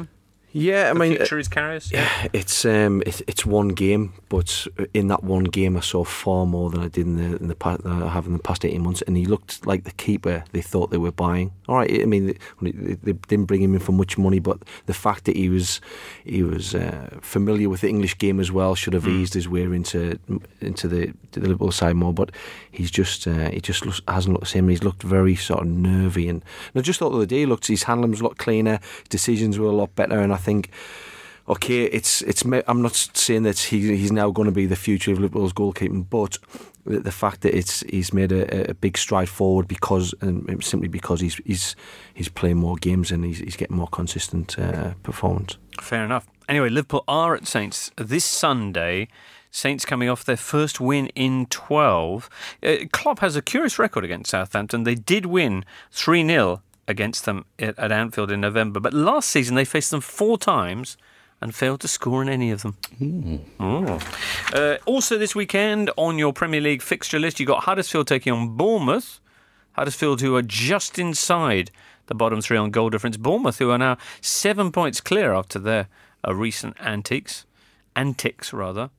Yeah, I the mean, future is Karius? Yeah. it's um, it's it's one game, but in that one game, I saw far more than I did in the in the past, than I have in the past eighteen months. And he looked like the keeper they thought they were buying. All right, I mean, they, they didn't bring him in for much money, but the fact that he was he was uh, familiar with the English game as well should have mm. eased his way into into the, the Liverpool side more. But he's just uh, he just looks, hasn't looked the same. He's looked very sort of nervy, and, and I just thought the other day he looked his handling was a lot cleaner, decisions were a lot better, and I think, okay, it's it's. I'm not saying that he he's now going to be the future of Liverpool's goalkeeping, but the, the fact that it's he's made a, a big stride forward because and simply because he's he's he's playing more games and he's he's getting more consistent uh, performance. Fair enough. Anyway, Liverpool are at Saints this Sunday. Saints coming off their first win in twelve. Uh, Klopp has a curious record against Southampton. They did win three nil against them at, at Anfield in November, but last season they faced them four times and failed to score in any of them. Mm. Oh. Uh, also this weekend on your Premier League fixture list, you got Huddersfield taking on Bournemouth. Huddersfield, who are just inside the bottom three on goal difference. Bournemouth, who are now seven points clear after their uh, recent antics. Antics, rather.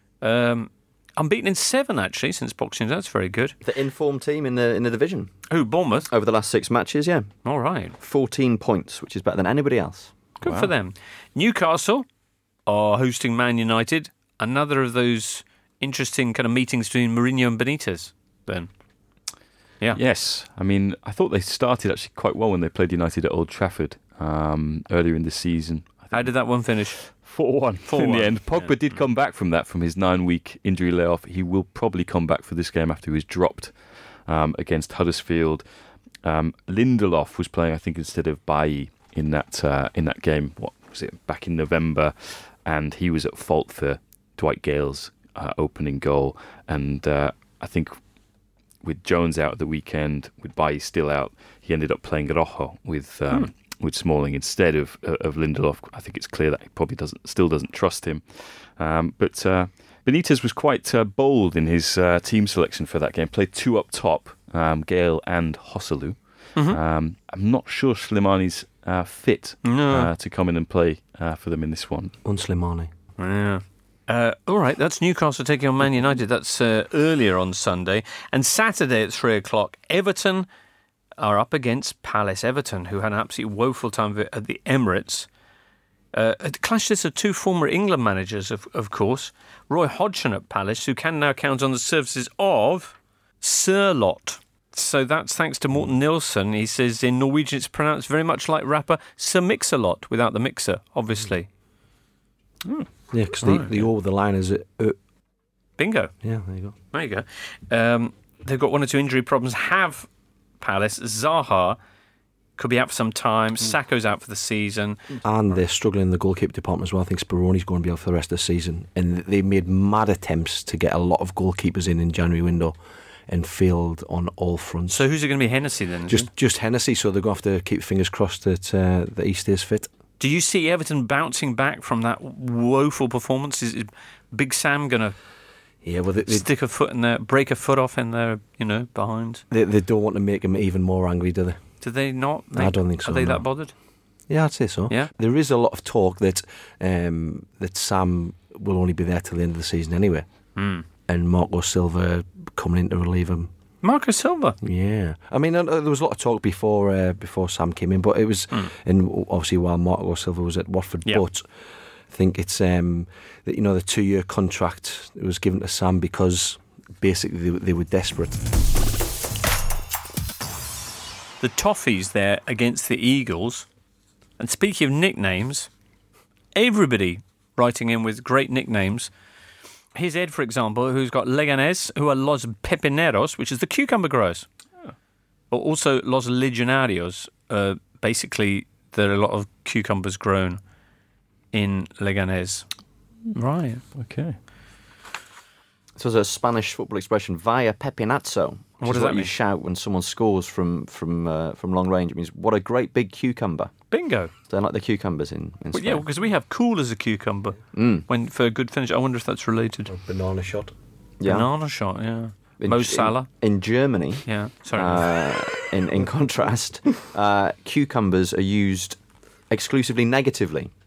Um, unbeaten in seven, actually, since Boxing Day. That's very good. The informed team in the in the division. Who, Bournemouth? Over the last six matches, yeah. All right. fourteen points, which is better than anybody else. Good wow. for them. Newcastle are hosting Man United. Another of those interesting kind of meetings between Mourinho and Benitez, then. Yeah. Yes. I mean, I thought they started actually quite well when they played United at Old Trafford um, earlier in the season. How did that one finish? four one in the end. Pogba yeah. did come back from that, from his nine-week injury layoff. He will probably come back for this game after he was dropped um, against Huddersfield. Um, Lindelof was playing, I think, instead of Bailly in that uh, in that game. What was it? Back in November, and he was at fault for Dwight Gale's uh, opening goal. And uh, I think with Jones out at the weekend, with Bailly still out, he ended up playing Rojo with. Um, hmm. with Smalling instead of of Lindelof. I think it's clear that he probably doesn't still doesn't trust him. Um, but uh, Benitez was quite uh, bold in his uh, team selection for that game. Played two up top, um, Gale and Joselu. Mm-hmm. Um, I'm not sure Slimani's uh, fit no. uh, to come in and play uh, for them in this one. On Slimani. Yeah. Uh, all right, that's Newcastle taking on Man United. That's uh, earlier on Sunday. And Saturday at three o'clock, Everton are up against Palace. Everton, who had an absolutely woeful time at the Emirates. Uh, a clash this of two former England managers, of, of course. Roy Hodgson at Palace, who can now count on the services of Sir Lot. So that's thanks to Morten Nilsson. He says in Norwegian it's pronounced very much like rapper Sir Mix-a-Lot, without the mixer, obviously. Mm. Yeah, because the, right. the O with the line is... Uh, Bingo. Yeah, there you go. There you go. Um, they've got one or two injury problems. Have... Palace. Zaha could be out for some time. Sakho's out for the season. And they're struggling in the goalkeeper department as well. I think Speroni's going to be out for the rest of the season. And they made mad attempts to get a lot of goalkeepers in in January window and failed on all fronts. So who's it going to be? Hennessy then? Just it? just Hennessy, so they're going to have to keep fingers crossed that, uh, that he stays fit. Do you see Everton bouncing back from that woeful performance? Is, is Big Sam going to... Yeah, well, they, they, stick a foot in there, break a foot off in there, you know, behind. They, they don't want to make him even more angry, do they? Do they not? Make, I don't think so. Are they no. that bothered? Yeah, I'd say so. Yeah. There is a lot of talk that um, that Sam will only be there till the end of the season anyway, mm. and Marco Silva coming in to relieve him. Marco Silva? Yeah. I mean, uh, there was a lot of talk before uh, before Sam came in, but it was, mm. and obviously while Marco Silva was at Watford, yep. but. I think it's um, that you know the two-year contract was given to Sam because basically they, they were desperate. The Toffees there against the Eagles, and speaking of nicknames, everybody writing in with great nicknames. Here's Ed, for example, who's got Leganés, who are Los Pepineros, which is the cucumber growers, oh. but also Los Legionarios. Uh, basically, there are a lot of cucumbers grown in Leganés. Right, okay. So there's a Spanish football expression, vaya pepinazo. What does is that what mean? You shout when someone scores from from uh, from long range. It means, what a great big cucumber. Bingo. They're like the cucumbers in, in well, Spain. yeah, because we have cool as a cucumber mm. when for a good finish. I wonder if that's related. Or banana shot. Yeah. Banana shot, yeah. In, Mo Salah. In, in Germany, yeah. Sorry. Uh, in, in contrast, uh, cucumbers are used exclusively negatively.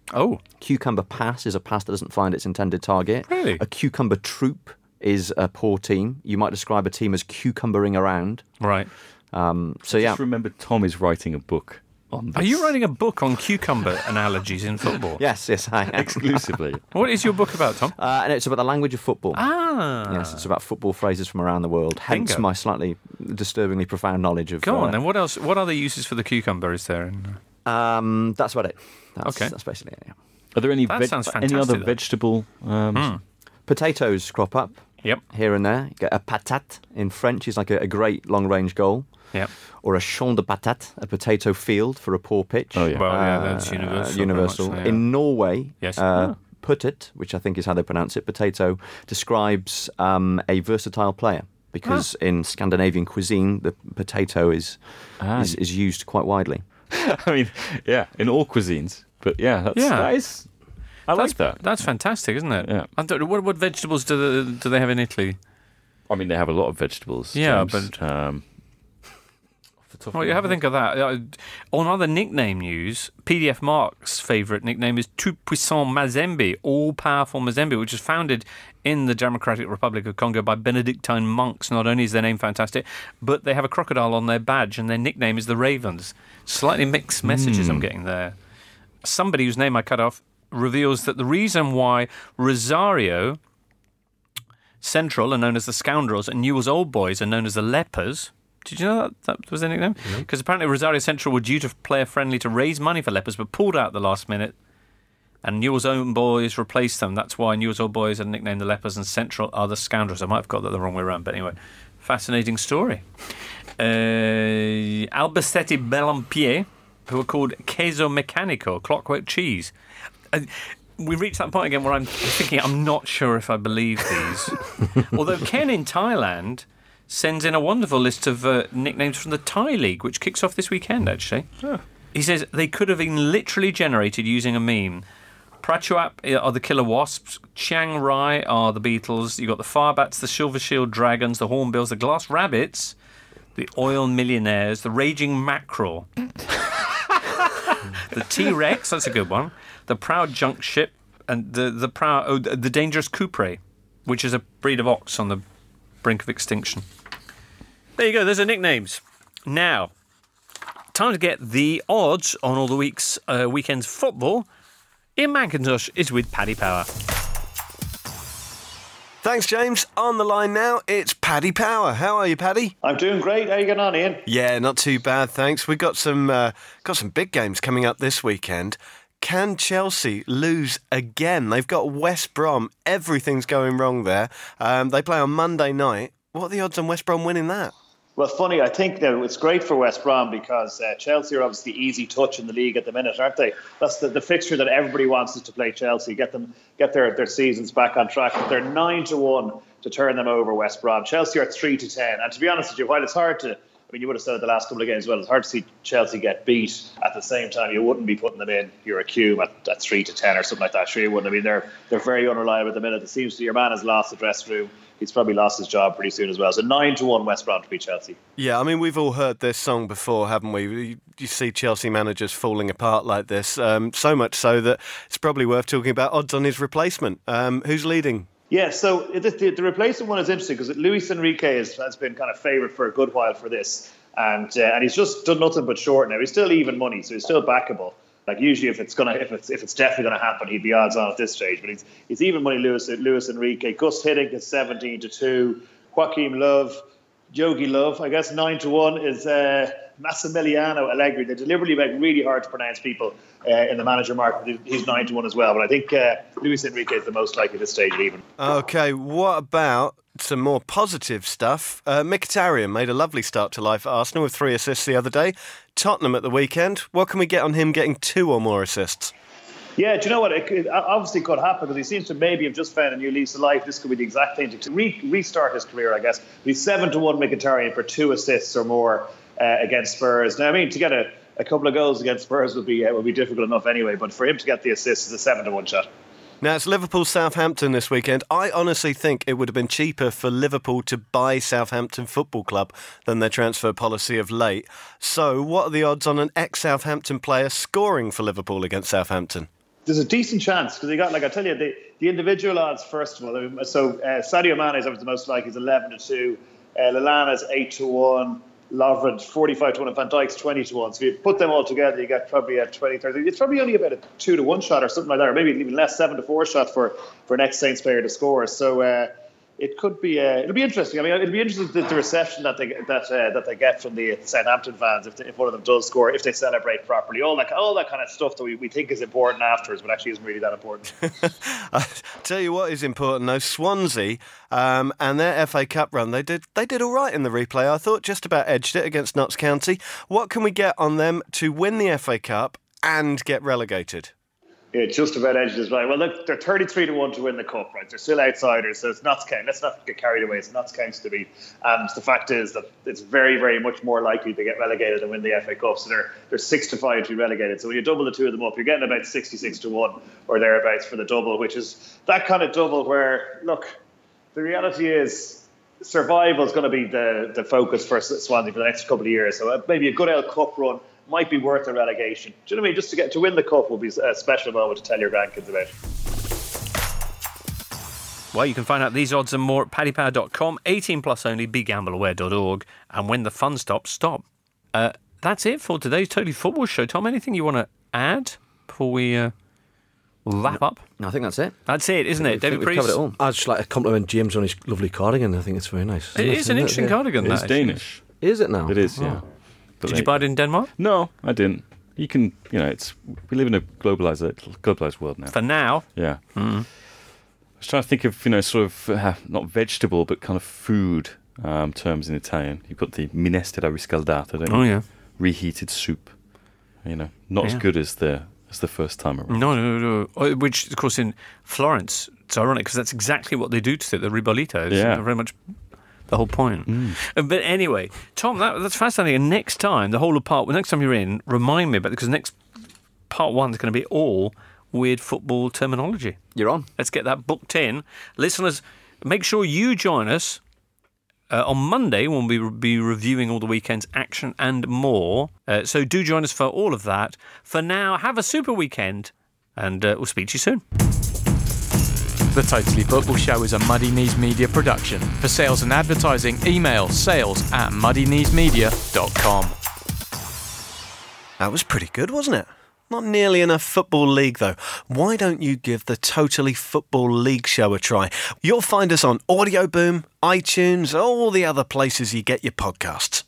Oh. Cucumber pass is a pass that doesn't find its intended target. Really? A cucumber troop is a poor team. You might describe a team as cucumbering around. Right. Um, so, yeah. Just remember, Tom is writing a book on this. Are you writing a book on cucumber analogies in football? Yes, yes, I am. Exclusively. What is your book about, Tom? Uh, and it's about the language of football. Ah. Yes, it's about football phrases from around the world. Hence Bingo. my slightly disturbingly profound knowledge of... Go on, uh, then. What else? What other uses for the cucumber is there? In, Um, that's about it. That's, Okay. That's basically it, yeah. Are there any, That veg- sounds any other fantastic, though. vegetable... Um, Potatoes crop up Yep. here and there. You get a patate in French is like a, a great long-range goal. Yep. Or a champ de patate, a potato field for a poor pitch. Oh, yeah. Well, yeah, Uh, that's universal. universal. very much so, yeah. In Norway, Yes. uh, putet, which I think is how they pronounce it, potato, describes um, a versatile player. Because Ah. in Scandinavian cuisine, the potato is, Ah, is is used quite widely. I mean, yeah, in all cuisines. But yeah, that's, Yeah. that is... I that's, like that. That's fantastic, isn't it? Yeah. I don't, what, what vegetables do they, do they have in Italy? I mean, they have a lot of vegetables. Yeah, James. but- Um, off the top of Well, my you have a head. think of that. Uh, On other nickname news, P D F Mark's favourite nickname is Tout Puissant Mazembe, all-powerful Mazembe, which was founded in the Democratic Republic of Congo by Benedictine monks. Not only is their name fantastic, but they have a crocodile on their badge, and their nickname is the Ravens. Slightly mixed messages I'm getting there. Somebody whose name I cut off reveals that the reason why Rosario Central are known as the Scoundrels and Newell's Old Boys are known as the Lepers. Did you know that, that was their nickname? Because apparently Rosario Central were due to play a friendly to raise money for Lepers, but pulled out at the last minute, and Newell's Old Boys replaced them. That's why Newell's Old Boys are nicknamed the Lepers and Central are the Scoundrels. I might have got that the wrong way around, but anyway, fascinating story. Uh, Albacete Bellampier, who are called Queso Mecanico, clockwork cheese. Uh, we reached that point again where I'm thinking I'm not sure if I believe these. Although Ken in Thailand sends in a wonderful list of uh, nicknames from the Thai League, which kicks off this weekend, actually. He says they could have been literally generated using a meme. Prachuap are the Killer Wasps, Chiang Rai are the Beatles, you've got the Farbats, the Silver Shield Dragons, the Hornbills, the Glass Rabbits, the Oil Millionaires, the Raging Mackerel, the T-Rex, that's a good one, the Proud Junk Ship, and the the proud oh, the Dangerous Coupre, which is a breed of ox on the brink of extinction. There you go, there's the nicknames. Now, time to get the odds on all the week's uh, weekend's football. Ian McIntosh is with Paddy Power. Thanks, James. On the line now, it's Paddy Power. How are you, Paddy? I'm doing great. How are you getting on, Ian? Yeah, not too bad, thanks. We've got some uh, got some big games coming up this weekend. Can Chelsea lose again? They've got West Brom. Everything's going wrong there. Um, they play on Monday night. What are the odds on West Brom winning that? Well, funny, I think that it's great for West Brom because uh, Chelsea are obviously the easy touch in the league at the minute, aren't they? That's the, the fixture that everybody wants is to play Chelsea, get them get their, their seasons back on track. But they're nine to one to turn them over, West Brom. Chelsea are three to ten. And to be honest with you, while it's hard to, I mean, you would have said it the last couple of games as well, it's hard to see Chelsea get beat. At the same time, you wouldn't be putting them in your Acume at, at three to ten or something like that. Sure, you wouldn't. I mean, they're they're very unreliable at the minute. It seems to your man has lost the dressing room. He's probably lost his job pretty soon as well. So nine to one West Brom to beat Chelsea. Yeah, I mean, we've all heard this song before, haven't we? You, you see Chelsea managers falling apart like this. Um, so much so that it's probably worth talking about odds on his replacement. Um, who's leading? Yeah, so it, the, the replacement one is interesting because Luis Enrique has, has been kind of favoured for a good while for this. And uh, and he's just done nothing but short now. He's still even money, so he's still backable. Like usually, if it's gonna, if it's if it's definitely gonna happen, he'd be odds on at this stage. But he's he's even money. Luis Luis Enrique, Gus Hiddink is seventeen to two. Joaquim Love, Yogi Love, I guess nine to one is uh, Massimiliano Allegri. They deliberately make it really hard to pronounce people uh, in the manager market. He's nine to one as well. But I think uh, Luis Enrique is the most likely at this stage at even. Okay, what about some more positive stuff? Uh, Mkhitaryan made a lovely start to life at Arsenal with three assists the other day. Tottenham at the weekend. What can we get on him getting two or more assists? Yeah, do you know what? It, it obviously could happen because he seems to maybe have just found a new lease of life. This could be the exact thing to re- restart his career, I guess. He's seven to one Mkhitaryan for two assists or more uh, against Spurs. Now, I mean, to get a, a couple of goals against Spurs would be uh, would be difficult enough anyway. But for him to get the assist is a seven to one shot. Now, it's Liverpool-Southampton this weekend. I honestly think it would have been cheaper for Liverpool to buy Southampton Football Club than their transfer policy of late. So, what are the odds on an ex-Southampton player scoring for Liverpool against Southampton? there's a decent chance because they got, like I tell you, the, the individual odds first of all. So uh, Sadio Mane is the most likely, is eleven to two. Uh, Lallana's eight to one. Lovren forty-five to one, and Van Dijk's twenty to one. So if you put them all together, you get probably a twenty, thirty. It's probably only about a two to one shot or something like that, or maybe even less, seven to four shot for for an ex-Saints player to score. So uh, it could be uh, it'll be interesting. I mean, it'll be interesting the, the reception that they that uh, that they get from the Southampton fans if, they, if one of them does score, if they celebrate properly, all that all that kind of stuff that we, we think is important afterwards, but actually isn't really that important. I tell you what is important though, Swansea um, and their F A Cup run, they did they did all right in the replay. I thought just about edged it against Notts County. What can we get on them to win the F A Cup and get relegated? Yeah, just about edged as well. Well, look, they're thirty-three to one to win the cup, right? They're still outsiders, so it's Notts County. Let's not get carried away. It's Notts County to beat. And the fact is that it's very, very much more likely to get relegated than win the F A Cup. So they're they're six to five to be relegated. So when you double the two of them up, you're getting about sixty-six to one or thereabouts for the double, which is that kind of double where, look, the reality is survival is going to be the the focus for Swansea for the next couple of years. So maybe a good L Cup run might be worth a relegation. Do you know what I mean? Just to get to win the cup will be a special moment to tell your grandkids about. Well, you can find out these odds and more at paddy power dot com, eighteen plus only, be gamble aware dot org, and when the fun stops, stop. Uh, that's it for today's Totally Football Show. Tom, anything you want to add before we uh, wrap up? No, I think that's it. That's it, isn't it? David Priest? Covered it all. I'd just like to compliment James on his lovely cardigan. I think it's very nice. It is an interesting cardigan. It's that, Danish. Is it now? It is, yeah. Oh. But Did they, you buy it in Denmark? No, I didn't. You can, you know, it's we live in a globalized, globalized world now. For now. Yeah. Mm. I was trying to think of, you know, sort of uh, not vegetable, but kind of food um, terms in Italian. You've got the minestra riscaldata, don't you? Oh, yeah. Reheated soup. You know, not Yeah. as good as the as the first time around. No, no, no. Oh, which, of course, in Florence, it's ironic because that's exactly what they do to it, the ribollita. It's Yeah. very much the whole point. Mm. Uh, But anyway, Tom, that, that's fascinating. And next time, the whole of part, well, next time you're in, remind me about it, because next part one is going to be all weird football terminology. You're on. Let's get that booked in. Listeners, make sure you join us uh, on Monday when we'll be reviewing all the weekend's action and more. Uh, so do join us for all of that. For now, have a super weekend, and uh, we'll speak to you soon. The Totally Football Show is a Muddy Knees Media production. For sales and advertising, email sales at muddy knees media dot com. That was pretty good, wasn't it? Not nearly enough Football League, though. Why don't you give the Totally Football League show a try? You'll find us on Audio Boom, iTunes, all the other places you get your podcasts.